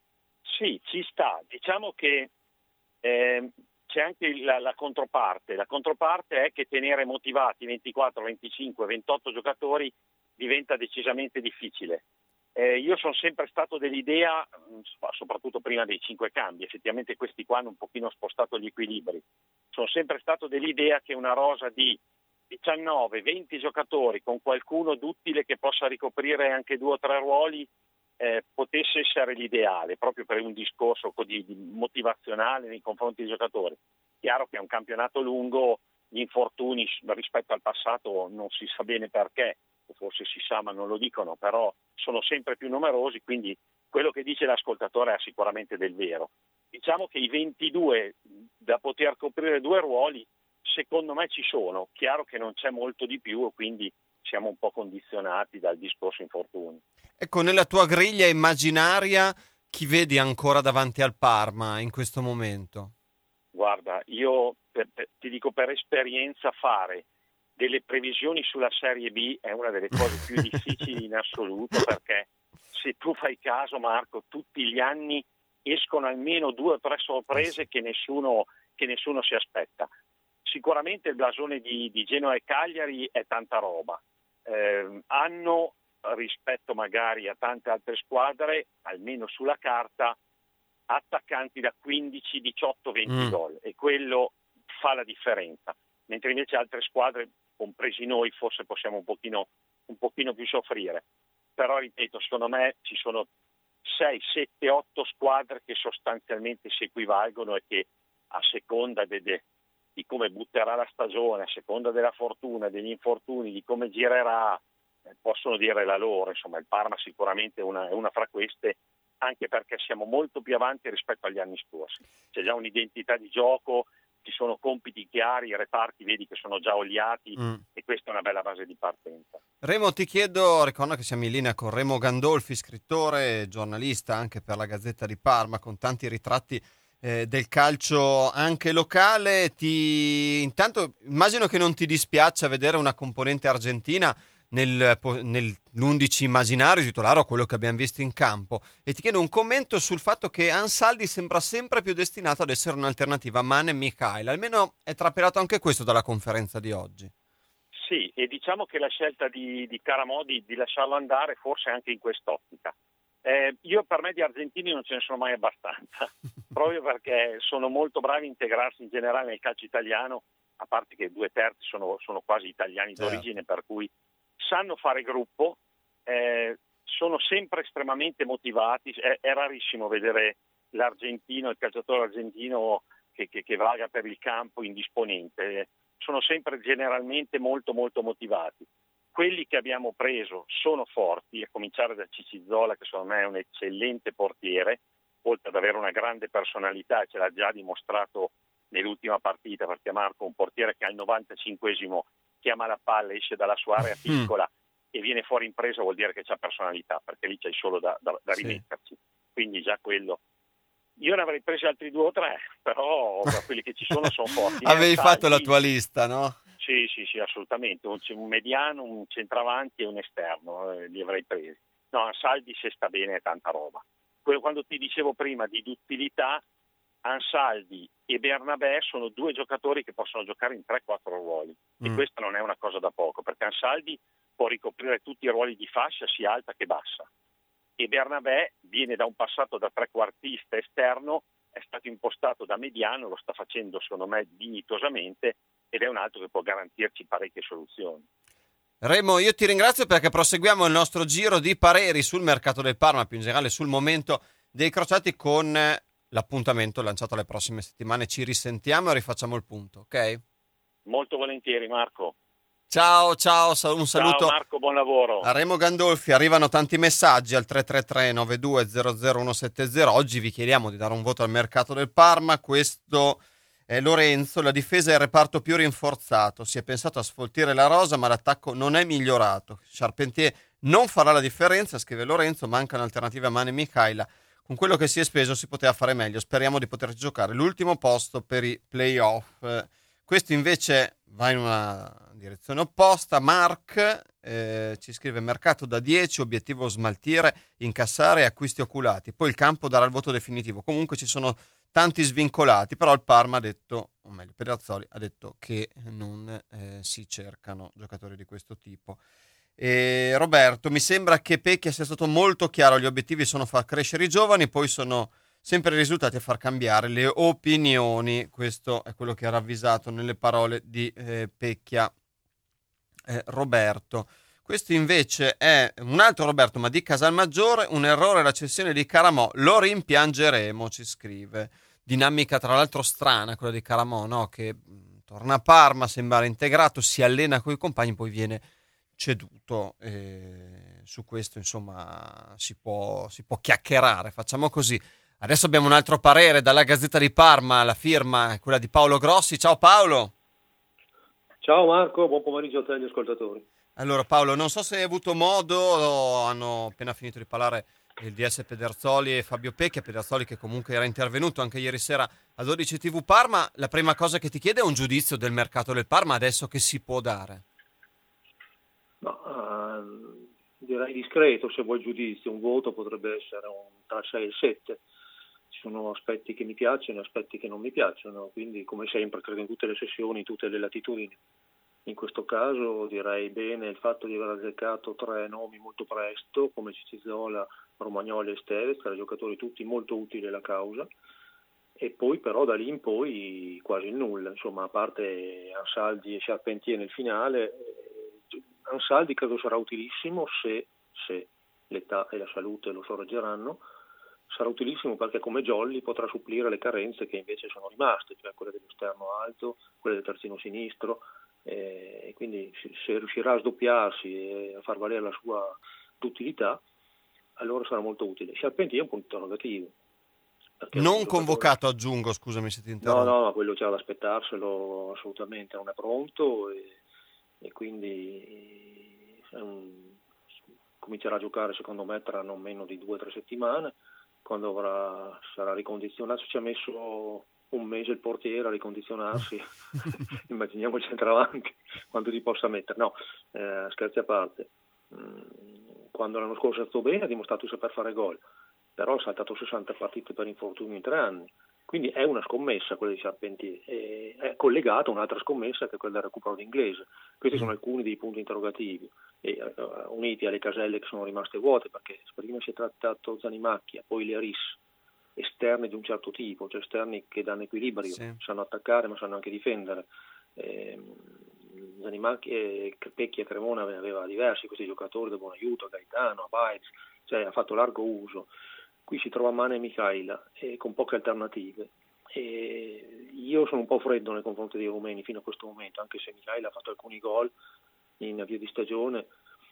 Speaker 13: Sì, ci sta. Diciamo che eh, c'è anche la, la controparte. La controparte è che tenere motivati ventiquattro, venticinque, ventotto giocatori diventa decisamente difficile. Eh, io sono sempre stato dell'idea, soprattutto prima dei cinque cambi, effettivamente questi qua hanno un pochino spostato gli equilibri, sono sempre stato dell'idea che una rosa di diciannove venti giocatori con qualcuno d'utile che possa ricoprire anche due o tre ruoli eh, potesse essere l'ideale, proprio per un discorso così motivazionale nei confronti dei giocatori. Chiaro che è un campionato lungo, gli infortuni rispetto al passato non si sa bene perché, forse si sa ma non lo dicono, però sono sempre più numerosi, quindi quello che dice l'ascoltatore ha sicuramente del vero. Diciamo che i ventidue da poter coprire due ruoli secondo me ci sono, chiaro che non c'è molto di più, quindi siamo un po' condizionati dal discorso infortuni.
Speaker 2: Ecco, nella tua griglia immaginaria chi vedi ancora davanti al Parma in questo momento?
Speaker 13: Guarda, io per, per, ti dico per esperienza, fare delle previsioni sulla Serie B è una delle cose più difficili in assoluto, perché se tu fai caso, Marco, tutti gli anni escono almeno due o tre sorprese che nessuno, che nessuno si aspetta. Sicuramente il blasone di, di Genoa e Cagliari è tanta roba. Eh, hanno, rispetto magari a tante altre squadre, almeno sulla carta, attaccanti da quindici, diciotto, venti mm. gol, e quello fa la differenza. Mentre invece altre squadre, compresi noi, forse possiamo un pochino un pochino più soffrire. Però ripeto, secondo me ci sono sei, sette, otto squadre che sostanzialmente si equivalgono e che a seconda de, de, di come butterà la stagione, a seconda della fortuna, degli infortuni, di come girerà, eh, possono dire la loro. Insomma, il Parma sicuramente è una, è una fra queste, anche perché siamo molto più avanti rispetto agli anni scorsi. C'è già un'identità di gioco, ci sono compiti chiari, i reparti vedi che sono già oliati mm. e questa è una bella base di partenza.
Speaker 2: Remo, ti chiedo, ricorda che siamo in linea con Remo Gandolfi, scrittore, giornalista anche per la Gazzetta di Parma, con tanti ritratti eh, del calcio anche locale. Ti... Intanto immagino che non ti dispiaccia vedere una componente argentina nel, nell'undici immaginario titolare o quello che abbiamo visto in campo, e ti chiedo un commento sul fatto che Ansaldi sembra sempre più destinato ad essere un'alternativa a Mane e Mikhail, almeno è trapelato anche questo dalla conferenza di oggi.
Speaker 13: Sì, e diciamo che la scelta di, di Caramò di, di lasciarlo andare forse anche in quest'ottica. Eh, io per me di argentini non ce ne sono mai abbastanza, proprio perché sono molto bravi a integrarsi in generale nel calcio italiano, a parte che due terzi sono, sono quasi italiani d'origine, per cui sanno fare gruppo, eh, sono sempre estremamente motivati. È, è rarissimo vedere l'argentino, il calciatore argentino che, che, che vaga per il campo indisponente. Sono sempre generalmente molto molto motivati. Quelli che abbiamo preso sono forti, a cominciare da Cicizzola, che secondo me è un eccellente portiere, oltre ad avere una grande personalità, ce l'ha già dimostrato nell'ultima partita, perché Marco è un portiere che al novantacinquesimo chiama la palla, esce dalla sua area piccola mm. e viene fuori in presa, vuol dire che c'ha personalità, perché lì c'hai solo da, da, da rimetterci. Sì. Quindi già quello. Io ne avrei presi altri due o tre, però quelli che ci sono sono forti.
Speaker 2: Avevi
Speaker 13: Ansaldi,
Speaker 2: fatto la tua lista, no?
Speaker 13: Sì, sì, sì, assolutamente. Un, un mediano, un centravanti e un esterno, eh, li avrei presi. No, Ansaldi se sta bene è tanta roba. Quello, quando ti dicevo prima di duttilità, Ansaldi e Bernabé sono due giocatori che possono giocare in tre quattro ruoli mm. e questa non è una cosa da poco, perché Ansaldi può ricoprire tutti i ruoli di fascia sia alta che bassa, e Bernabé viene da un passato da trequartista esterno, è stato impostato da mediano, lo sta facendo secondo me dignitosamente ed è un altro che può garantirci parecchie soluzioni.
Speaker 2: Remo, io ti ringrazio perché proseguiamo il nostro giro di pareri sul mercato del Parma, più in generale sul momento dei crociati, con l'appuntamento lanciato alle prossime settimane. Ci risentiamo e rifacciamo il punto, ok?
Speaker 13: Molto volentieri, Marco.
Speaker 2: Ciao, ciao, un saluto.
Speaker 13: Ciao Marco, buon lavoro.
Speaker 2: A Remo Gandolfi. Arrivano tanti messaggi al tre tre tre nove due zero zero uno sette zero. Oggi vi chiediamo di dare un voto al mercato del Parma. Questo è Lorenzo. La difesa è il reparto più rinforzato. Si è pensato a sfoltire la rosa, ma l'attacco non è migliorato. Charpentier non farà la differenza, scrive Lorenzo. Mancano alternative a Mane e Mikhail. Con quello che si è speso si poteva fare meglio. Speriamo di poter giocare l'ultimo posto per i playoff. Questo invece va in una direzione opposta. Mark eh, ci scrive: mercato da dieci, obiettivo smaltire, incassare e acquisti oculati. Poi il campo darà il voto definitivo. Comunque ci sono tanti svincolati, però il Parma ha detto, o meglio Pederazzoli ha detto che non eh, si cercano giocatori di questo tipo. E Roberto, mi sembra che Pecchia sia stato molto chiaro, gli obiettivi sono far crescere i giovani, poi sono sempre i risultati a far cambiare le opinioni. Questo è quello che ha ravvisato nelle parole di eh, Pecchia eh, Roberto. Questo invece è un altro Roberto, ma di Casalmaggiore: un errore la cessione di Caramò, lo rimpiangeremo, ci scrive. Dinamica tra l'altro strana quella di Caramò, no? Che mh, torna a Parma, sembra integrato, si allena con i compagni, poi viene ceduto. E su questo insomma si può, si può chiacchierare, facciamo così. Adesso abbiamo un altro parere dalla Gazzetta di Parma, la firma è quella di Paolo Grossi. Ciao Paolo.
Speaker 14: Ciao Marco, buon pomeriggio a te e agli ascoltatori.
Speaker 2: Allora Paolo, non so se hai avuto modo, hanno appena finito di parlare il D S Pederzoli e Fabio Pecchia. Pederzoli che comunque era intervenuto anche ieri sera a dodici tivù Parma. La prima cosa che ti chiede è un giudizio del mercato del Parma adesso che si può dare.
Speaker 14: No, uh, direi discreto se vuoi giudizio, un voto potrebbe essere un tra sei e sette. Ci sono aspetti che mi piacciono e aspetti che non mi piacciono, quindi come sempre credo in tutte le sessioni, tutte le latitudini. In questo caso direi bene il fatto di aver azzeccato tre nomi molto presto come Cicizzola, Romagnoli e Steves, tre giocatori tutti molto utili alla causa, e poi però da lì in poi quasi il nulla, insomma, a parte Ansaldi e Charpentier nel finale, Ansaldi credo sarà utilissimo se, se l'età e la salute lo sorreggeranno, sarà utilissimo perché come jolly potrà supplire le carenze che invece sono rimaste, cioè quelle dell'esterno alto, quelle del terzino sinistro, e quindi se riuscirà a sdoppiarsi e a far valere la sua utilità, allora sarà molto utile. Sciarpenti è un punto interrogativo.
Speaker 2: Non convocato, aggiungo, scusami se ti interrompo.
Speaker 14: No, no, ma quello c'era da aspettarselo assolutamente, non è pronto e, e quindi è un, comincerà a giocare secondo me tra non meno di due o tre settimane, quando avrà, sarà ricondizionato. Ci ha messo un mese il portiere a ricondizionarsi, immaginiamo il centravanti quanto si possa mettere. No, eh, scherzi a parte, quando l'anno scorso è stato bene ha dimostrato di saper fare gol, però ha saltato sessanta partite per infortunio in tre anni, quindi è una scommessa quella di Charpentier, e è collegata a un'altra scommessa che è quella del recupero d'inglese. Questi sono alcuni dei punti interrogativi, e, uh, uniti alle caselle che sono rimaste vuote, perché prima si è trattato Zanimacchia, poi le Ris, esterni di un certo tipo, cioè esterni che danno equilibrio, sì. Sanno attaccare ma sanno anche difendere. Eh, Zanimacchia e Pecchia Cremona aveva diversi questi giocatori da buon aiuto, Gaetano, Abaiz, cioè ha fatto largo uso. Qui si trova Mane e Michaila eh, con poche alternative. E io sono un po' freddo nei confronti dei rumeni fino a questo momento, anche se Michaila ha fatto alcuni gol in avvio di stagione.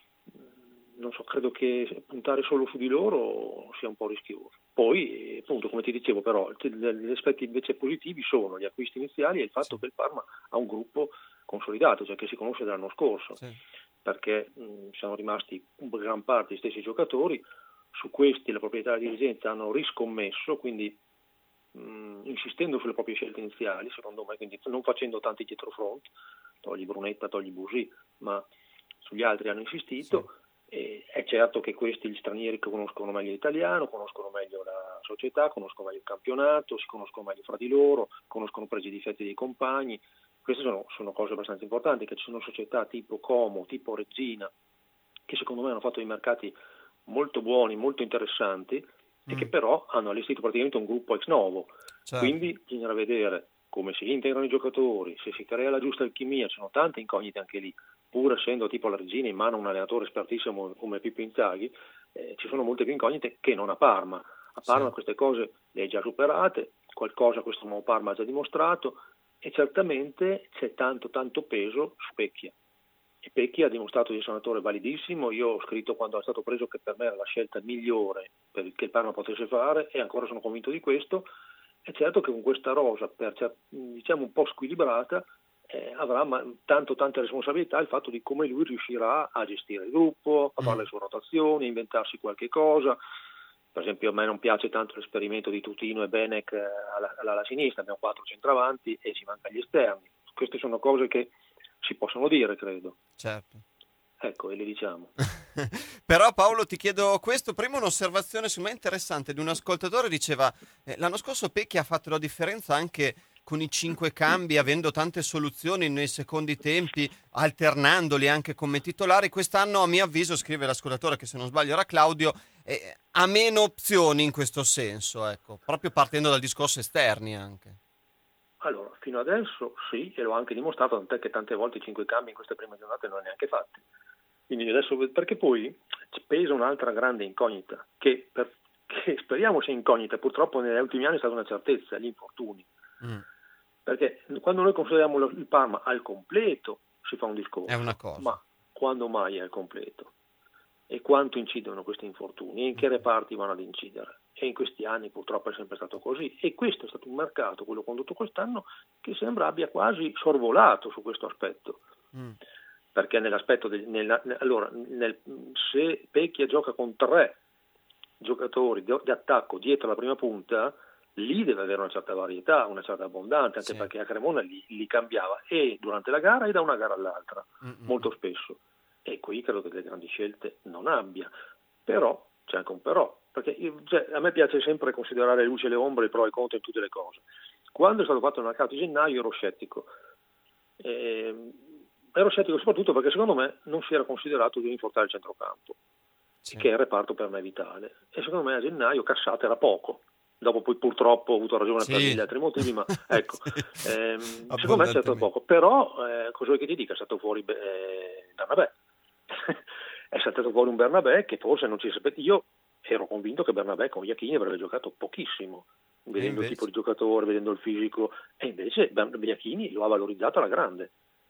Speaker 14: Non so, credo che puntare solo su di loro sia un po' rischioso. Poi, appunto, come ti dicevo, però, gli aspetti invece positivi sono gli acquisti iniziali e il fatto sì. che il Parma ha un gruppo consolidato, cioè che si conosce dall'anno scorso, sì. perché mh, sono rimasti in gran parte gli stessi giocatori. Su questi la proprietà e la dirigenza hanno riscommesso, quindi mh, insistendo sulle proprie scelte iniziali, secondo me, quindi non facendo tanti dietrofront, togli Brunetta, togli Busì, ma sugli altri hanno insistito. Sì. E è certo che questi, gli stranieri che conoscono meglio l'italiano, conoscono meglio la società, conoscono meglio il campionato, si conoscono meglio fra di loro, conoscono pregi e difetti dei compagni. Queste sono, sono cose abbastanza importanti, che ci sono società tipo Como, tipo Regina, che secondo me hanno fatto dei mercati molto buoni, molto interessanti, mm. e che però hanno allestito praticamente un gruppo ex novo. Certo. Quindi bisognerà vedere come si integrano i giocatori, se si crea la giusta alchimia. Ci sono tante incognite anche lì, pur essendo tipo la Regina in mano un allenatore espertissimo come Pippo Inzaghi, eh, ci sono molte più incognite che non a Parma. A Parma sì. queste cose le hai già superate, qualcosa questo nuovo Parma ha già dimostrato, e certamente c'è tanto tanto peso su Pecchia. E Pecchia ha dimostrato di essere un allenatore validissimo. Io ho scritto quando è stato preso che per me era la scelta migliore per che il Parma potesse fare, e ancora sono convinto di questo. È certo che con questa rosa, per, diciamo un po' squilibrata, eh, avrà ma, tanto tante responsabilità il fatto di come lui riuscirà a gestire il gruppo, a fare le sue rotazioni, a inventarsi qualche cosa. Per esempio a me non piace tanto l'esperimento di Tutino e Benek alla, alla, alla sinistra, abbiamo quattro centravanti e ci manca gli esterni. Queste sono cose che si possono dire, credo.
Speaker 2: Certo.
Speaker 14: Ecco, e le diciamo.
Speaker 2: Però Paolo, ti chiedo questo, prima un'osservazione secondo me interessante di un ascoltatore, diceva eh, l'anno scorso Pecchia ha fatto la differenza anche con i cinque cambi, avendo tante soluzioni nei secondi tempi, alternandoli anche come titolari. Quest'anno, a mio avviso, scrive l'ascoltatore, che se non sbaglio era Claudio, eh, ha meno opzioni in questo senso, ecco, proprio partendo dal discorso esterni anche.
Speaker 14: Allora, fino adesso sì, e l'ho anche dimostrato, tant'è che tante volte i cinque cambi in queste prime giornate non li ha neanche fatti. Quindi adesso, perché poi pesa un'altra grande incognita, che, per, che speriamo sia incognita, purtroppo negli ultimi anni è stata una certezza, gli infortuni. Mm. Perché quando noi consideriamo il Parma al completo si fa un discorso,
Speaker 2: è una cosa.
Speaker 14: Ma quando mai è al completo? E quanto incidono questi infortuni? E in che reparti vanno ad incidere? E in questi anni purtroppo è sempre stato così, e questo è stato un mercato, quello condotto quest'anno, che sembra abbia quasi sorvolato su questo aspetto. Mm. Perché nell'aspetto del, nella, allora nel, se Pecchia gioca con tre giocatori di, di attacco dietro la prima punta, lì deve avere una certa varietà, una certa abbondanza, anche sì. perché a Cremona li, li cambiava e durante la gara e da una gara all'altra, Mm-mm. molto spesso, e qui credo che le grandi scelte non abbia. Però c'è anche un però, perché io, cioè, a me piace sempre considerare le luci e le ombre, i pro e i contro in tutte le cose. Quando è stato fatto il mercato di gennaio ero scettico, eh, ero scettico soprattutto perché secondo me non si era considerato di rinforzare il centrocampo, sì. che è il reparto per me vitale, e secondo me a gennaio Cassata era poco. Dopo poi purtroppo ho avuto ragione sì. per mille altri motivi, ma ecco, sì. ehm, secondo me è stato poco. Però, eh, cosa vuoi che ti dica, è stato fuori eh, Bernabé. è saltato fuori un Bernabé che forse non ci sapeva. Io ero convinto che Bernabé con Iachini avrebbe giocato pochissimo, vedendo il tipo di giocatore, vedendo il fisico, e invece Iachini lo ha valorizzato alla grande.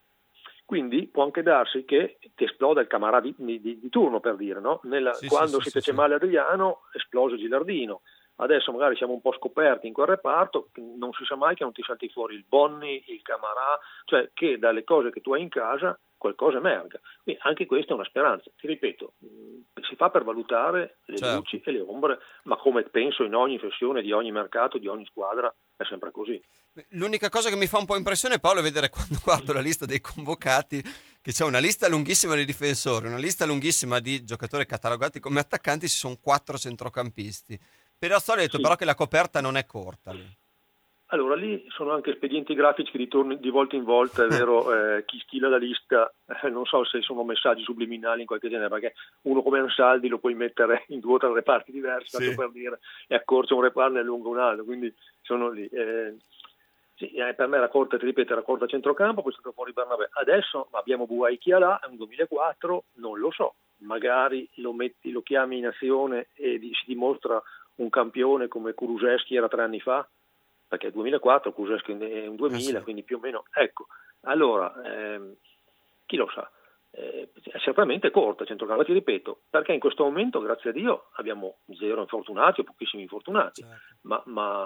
Speaker 14: Quindi può anche darsi che ti esploda il Camarà di, di, di turno, per dire, no? Nella, sì, quando sì, si sì, fece sì. male Adriano, esplose Gilardino. Adesso magari siamo un po' scoperti in quel reparto, non si sa mai che non ti salti fuori il Bonni, il Camarà, cioè che dalle cose che tu hai in casa qualcosa emerga. Quindi anche questa è una speranza. Ti ripeto, si fa per valutare le certo. luci e le ombre, ma come penso in ogni sessione di ogni mercato, di ogni squadra, è sempre così.
Speaker 2: L'unica cosa che mi fa un po' impressione, Paolo, è vedere quando guardo la lista dei convocati che c'è una lista lunghissima di difensori, una lista lunghissima di giocatori catalogati come attaccanti, ci sono quattro centrocampisti. Pedersoli ha detto sì. però che la coperta non è corta lì.
Speaker 14: Allora lì sono anche espedienti grafici che ritornano di volta in volta, è vero, eh, chi stila la lista, eh, non so se sono messaggi subliminali in qualche genere, perché uno come Ansaldi lo puoi mettere in due o tre reparti diversi, sì. per dire, e accorcia un reparto e allunga un altro, quindi sono lì. Eh, sì, eh, per me la corta, ti ripeto, era corta a centrocampo, poi è stato fuori Bernabé. Adesso abbiamo Buai Chialà, è un duemilaquattro, non lo so, magari lo metti, lo chiami in azione e di, si dimostra un campione come Kulusevski era tre anni fa, perché è duemilaquattro, Kulusevski è un duemila, eh sì. quindi più o meno, ecco, allora, ehm, chi lo sa, eh, è certamente corta centrocampo, ti ripeto, perché in questo momento, grazie a Dio, abbiamo zero infortunati o pochissimi infortunati, certo. ma,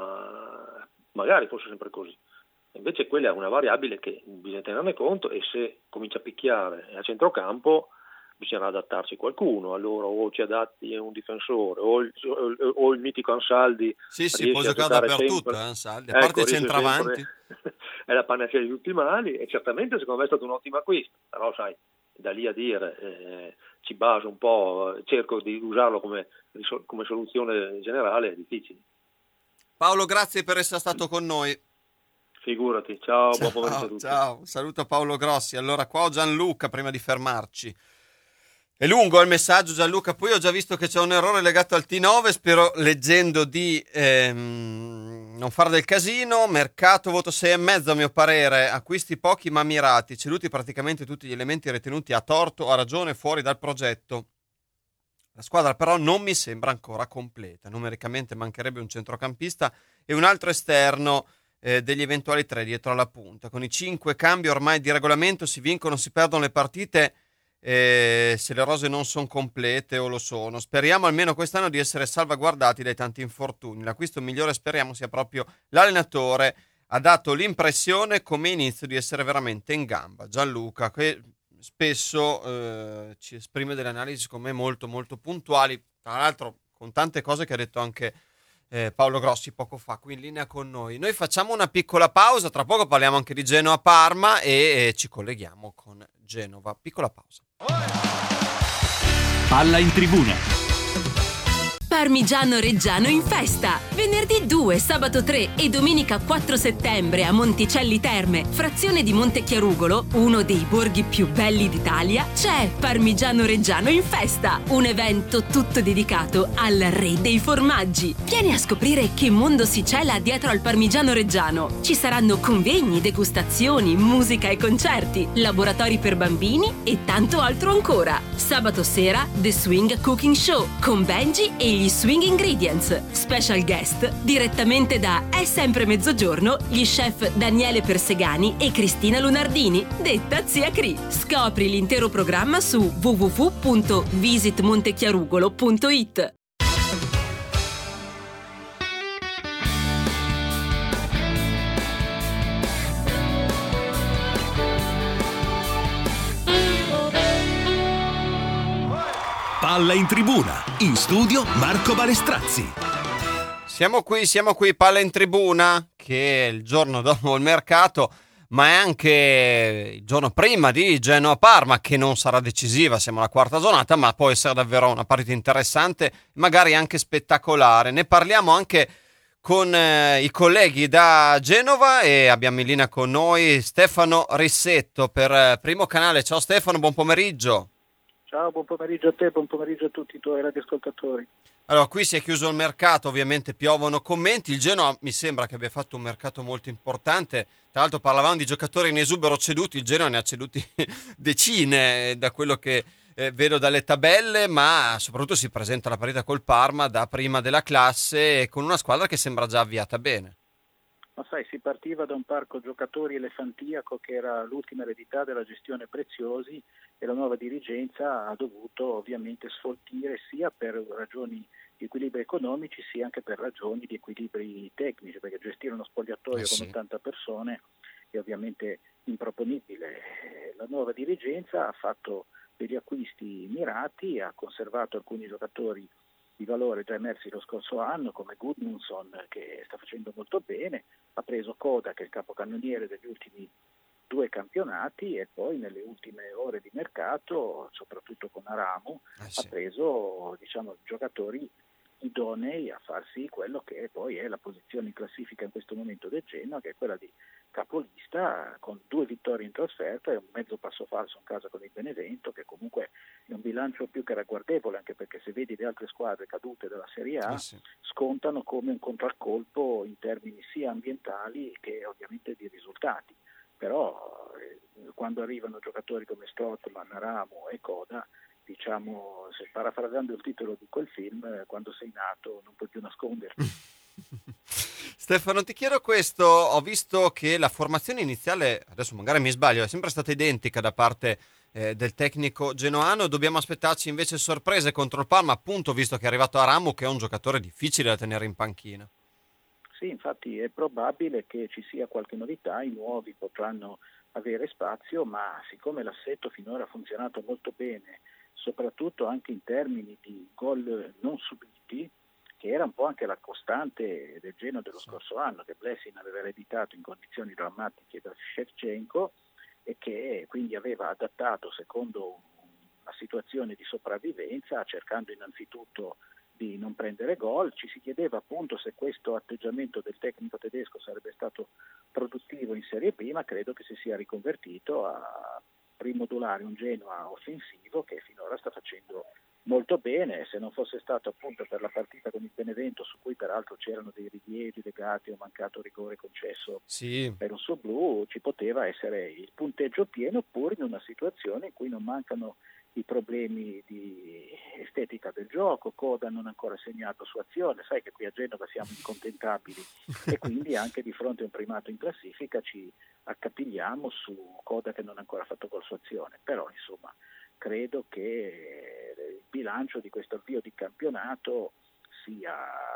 Speaker 14: ma magari fosse sempre così. Invece quella è una variabile che bisogna tenerne conto, e se comincia a picchiare a centrocampo bisognerà adattarci qualcuno, allora o ci adatti un difensore o il, o il mitico Ansaldi.
Speaker 2: Sì, sì, può giocare dappertutto, eh, Ansaldi, a ecco, parte i centravanti.
Speaker 14: È la panacea di tutti i mali, e certamente secondo me è stato un ottimo acquisto, però sai, da lì a dire eh, ci baso un po', cerco di usarlo come, come soluzione generale, è difficile.
Speaker 2: Paolo, grazie per essere stato con noi.
Speaker 14: Figurati, ciao,
Speaker 2: ciao
Speaker 14: buon pomeriggio a tutti.
Speaker 2: Ciao, saluto Paolo Grossi. Allora qua ho Gianluca prima di fermarci. È lungo il messaggio, Gianluca, poi ho già visto che c'è un errore legato al T nove, spero leggendo di ehm, non fare del casino. Mercato voto sei e mezzo a mio parere, acquisti pochi ma mirati, ceduti praticamente tutti gli elementi ritenuti a torto o a ragione fuori dal progetto. La squadra però non mi sembra ancora completa, numericamente mancherebbe un centrocampista e un altro esterno eh, degli eventuali tre dietro alla punta. Con i cinque cambi ormai di regolamento si vincono, si perdono le partite, Eh, se le rose non sono complete o lo sono. Speriamo almeno quest'anno di essere salvaguardati dai tanti infortuni. L'acquisto migliore speriamo sia proprio l'allenatore. Ha dato l'impressione come inizio di essere veramente in gamba. Gianluca, che spesso eh, ci esprime delle analisi secondo me molto molto puntuali, tra l'altro con tante cose che ha detto anche eh, Paolo Grossi poco fa qui in linea con noi. Noi facciamo una piccola pausa, tra poco parliamo anche di Genoa-Parma e, e ci colleghiamo con Genova. Piccola pausa.
Speaker 15: Palla in tribuna.
Speaker 16: Parmigiano Reggiano in festa! Venerdì due, sabato tre e domenica quattro settembre a Monticelli Terme, frazione di Montechiarugolo, uno dei borghi più belli d'Italia, c'è Parmigiano Reggiano in festa! Un evento tutto dedicato al re dei formaggi. Vieni a scoprire che mondo si cela dietro al Parmigiano Reggiano. Ci saranno convegni, degustazioni, musica e concerti, laboratori per bambini e tanto altro ancora. Sabato sera, The Swing Cooking Show con Benji e gli Swing Ingredients. Special guest direttamente da È sempre mezzogiorno gli chef Daniele Persegani e Cristina Lunardini, detta Zia Cri. Scopri l'intero programma su w w w punto visit montechiarugolo punto i t.
Speaker 15: Palla in tribuna, in studio Marco Balestrazzi.
Speaker 2: Siamo qui, siamo qui, Palla in tribuna, che è il giorno dopo il mercato, ma è anche il giorno prima di Genoa-Parma, che non sarà decisiva, siamo alla quarta giornata, ma può essere davvero una partita interessante, magari anche spettacolare. Ne parliamo anche con eh, i colleghi da Genova e abbiamo in linea con noi Stefano Rissetto per eh, Primo Canale. Ciao Stefano, buon pomeriggio.
Speaker 17: Ciao, buon pomeriggio a te, buon pomeriggio a tutti i tuoi radioascoltatori.
Speaker 2: Allora, qui si è chiuso il mercato, ovviamente piovono commenti. Il Genoa mi sembra che abbia fatto un mercato molto importante. Tra l'altro parlavamo di giocatori in esubero ceduti, il Genoa ne ha ceduti decine da quello che eh, vedo dalle tabelle, ma soprattutto si presenta la partita col Parma da prima della classe con una squadra che sembra già avviata bene.
Speaker 17: Ma sai, si partiva da un parco giocatori elefantiaco che era l'ultima eredità della gestione Preziosi, e la nuova dirigenza ha dovuto ovviamente sfoltire sia per ragioni di equilibri economici sia anche per ragioni di equilibri tecnici, perché gestire uno spogliatoio
Speaker 2: eh sì.
Speaker 17: con ottanta persone è ovviamente improponibile. La nuova dirigenza ha fatto degli acquisti mirati, ha conservato alcuni giocatori di valore già emersi lo scorso anno come Gudmundsson, che sta facendo molto bene, ha preso Coda, che è il capocannoniere degli ultimi due campionati, e poi nelle ultime ore di mercato, soprattutto con Aramu,
Speaker 2: eh sì.
Speaker 17: ha preso diciamo giocatori idonei a far sì quello che poi è la posizione in classifica in questo momento del Genoa, che è quella di capolista, con due vittorie in trasferta e un mezzo passo falso in casa con il Benevento, che comunque è un bilancio più che ragguardevole, anche perché se vedi le altre squadre cadute della Serie A,
Speaker 2: eh sì.
Speaker 17: scontano come un contraccolpo in termini sia ambientali che ovviamente di risultati. Però eh, quando arrivano giocatori come Strootman, Aramu e Coda, diciamo, se parafrasando il titolo di quel film, eh, quando sei nato non puoi più nasconderti.
Speaker 2: Stefano, ti chiedo questo, ho visto che la formazione iniziale, adesso magari mi sbaglio, è sempre stata identica da parte eh, del tecnico genoano, dobbiamo aspettarci invece sorprese contro il Parma, appunto visto che è arrivato Aramu, che è un giocatore difficile da tenere in panchina.
Speaker 17: Sì, infatti è probabile che ci sia qualche novità, i nuovi potranno avere spazio, ma siccome l'assetto finora ha funzionato molto bene, soprattutto anche in termini di gol non subiti, che era un po' anche la costante del Genoa dello scorso anno, che Blessin aveva ereditato in condizioni drammatiche da Shevchenko e che quindi aveva adattato secondo una situazione di sopravvivenza, cercando innanzitutto di non prendere gol. Ci si chiedeva appunto se questo atteggiamento del tecnico tedesco sarebbe stato produttivo in Serie B, ma credo che si sia riconvertito a rimodulare un Genoa offensivo che finora sta facendo molto bene. Se non fosse stato appunto per la partita con il Benevento, su cui peraltro c'erano dei rilievi legati a un mancato rigore concesso
Speaker 2: sì.
Speaker 17: per Rossoblu, ci poteva essere il punteggio pieno, pur in una situazione in cui non mancano i problemi di estetica del gioco. Coda non ha ancora segnato su azione, sai che qui a Genova siamo incontentabili e quindi anche di fronte a un primato in classifica ci accapigliamo su Coda che non ha ancora fatto gol su azione. Però insomma credo che il bilancio di questo avvio di campionato sia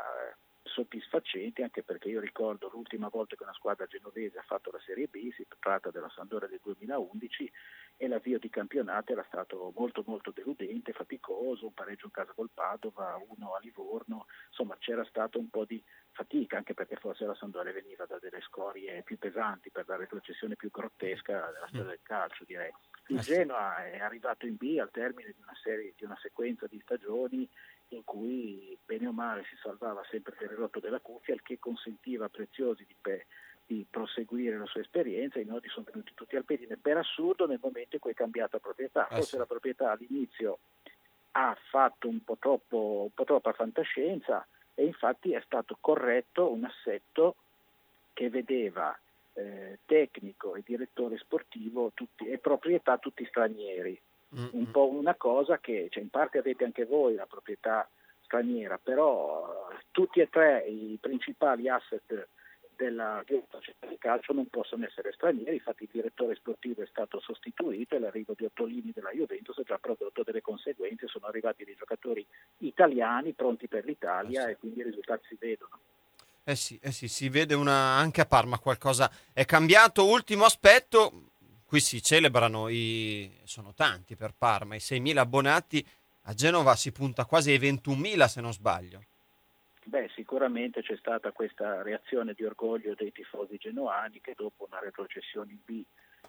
Speaker 17: soddisfacente, anche perché io ricordo l'ultima volta che una squadra genovese ha fatto la Serie B, si tratta della Sampdoria del duemilaundici, e l'avvio di campionato era stato molto molto deludente, faticoso, un pareggio in casa col Padova, uno a Livorno, insomma c'era stato un po' di fatica, anche perché forse la Sampdoria veniva da delle scorie più pesanti per la retrocessione più grottesca della storia del calcio, direi. Il Genoa è arrivato in B al termine di una serie, di una sequenza di stagioni in cui bene o male si salvava sempre per il rotto della cuffia, il che consentiva a Preziosi di, pe- di proseguire la sua esperienza. I nodi sono venuti tutti al pedine, per assurdo, nel momento in cui è cambiata proprietà. Forse eh sì. La proprietà all'inizio ha fatto un po' troppo, un po' troppa fantascienza, e infatti è stato corretto un assetto che vedeva eh, tecnico e direttore sportivo tutti, e proprietà tutti stranieri. Mm-hmm. Un po' una cosa che, cioè, in parte avete anche voi la proprietà straniera, però tutti e tre i principali asset della società di calcio non possono essere stranieri. Infatti il direttore sportivo è stato sostituito e l'arrivo di Ottolini della Juventus ha già prodotto delle conseguenze, sono arrivati dei giocatori italiani pronti per l'Italia, eh sì. E quindi i risultati si vedono.
Speaker 2: Eh sì, eh sì, si vede una, anche a Parma qualcosa è cambiato. Ultimo aspetto, qui si celebrano i, sono tanti per Parma, i seimila abbonati, a Genova si punta quasi ai ventunomila se non sbaglio.
Speaker 17: Beh, sicuramente c'è stata questa reazione di orgoglio dei tifosi genoani che dopo una retrocessione in B,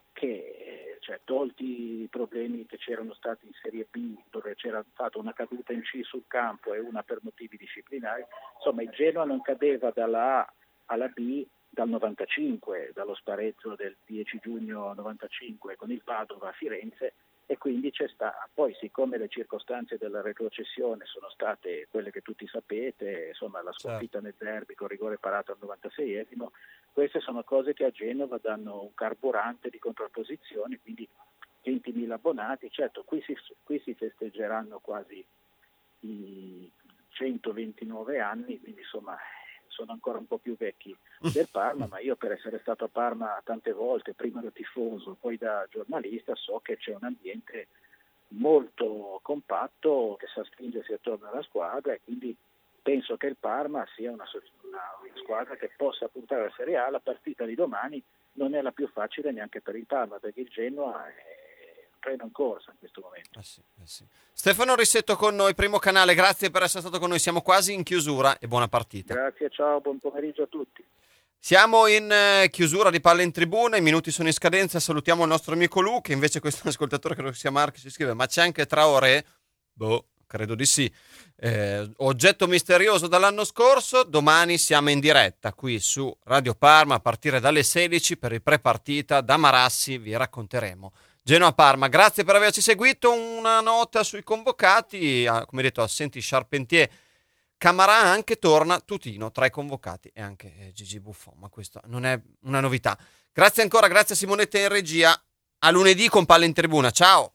Speaker 17: che cioè, tolti i problemi che c'erano stati in Serie B, dove c'era stata una caduta in C sul campo e una per motivi disciplinari, insomma il Genoa non cadeva dalla A alla B dal novantacinque, dallo spareggio del dieci giugno novantacinque con il Padova a Firenze, e quindi c'è sta. Poi siccome le circostanze della retrocessione sono state quelle che tutti sapete, insomma la sconfitta nel derby con rigore parato al novantaseiesimo, queste sono cose che a Genova danno un carburante di contrapposizione, quindi ventimila abbonati. Certo, qui si, qui si festeggeranno quasi i centoventinove anni, quindi insomma sono ancora un po' più vecchi del Parma, ma io per essere stato a Parma tante volte, prima da tifoso, poi da giornalista, so che c'è un ambiente molto compatto che sa stringersi attorno alla squadra, e quindi penso che il Parma sia una, una, una squadra che possa puntare alla Serie A. La partita di domani non è la più facile neanche per il Parma, perché il Genoa è un treno in corsa in questo momento.
Speaker 2: Eh sì, eh sì. Stefano Rissetto con noi, Primo Canale, grazie per essere stato con noi, siamo quasi in chiusura e buona partita.
Speaker 17: Grazie, ciao, buon pomeriggio a tutti.
Speaker 2: Siamo in eh, chiusura di Palla in Tribuna, i minuti sono in scadenza, salutiamo il nostro amico Lu, che invece questo ascoltatore, credo che sia Marco, si scrive, ma c'è anche Traoré? Boh, credo di sì. Eh, oggetto misterioso dall'anno scorso, domani siamo in diretta qui su Radio Parma a partire dalle sedici per il pre-partita da Marassi, vi racconteremo. Genoa-Parma, grazie per averci seguito, una nota sui convocati, come detto assenti Charpentier, Camarà anche torna, Tutino tra i convocati e anche eh, Gigi Buffon, ma questo non è una novità. Grazie ancora, grazie a Simonetta in regia, a lunedì con Palla in Tribuna, ciao!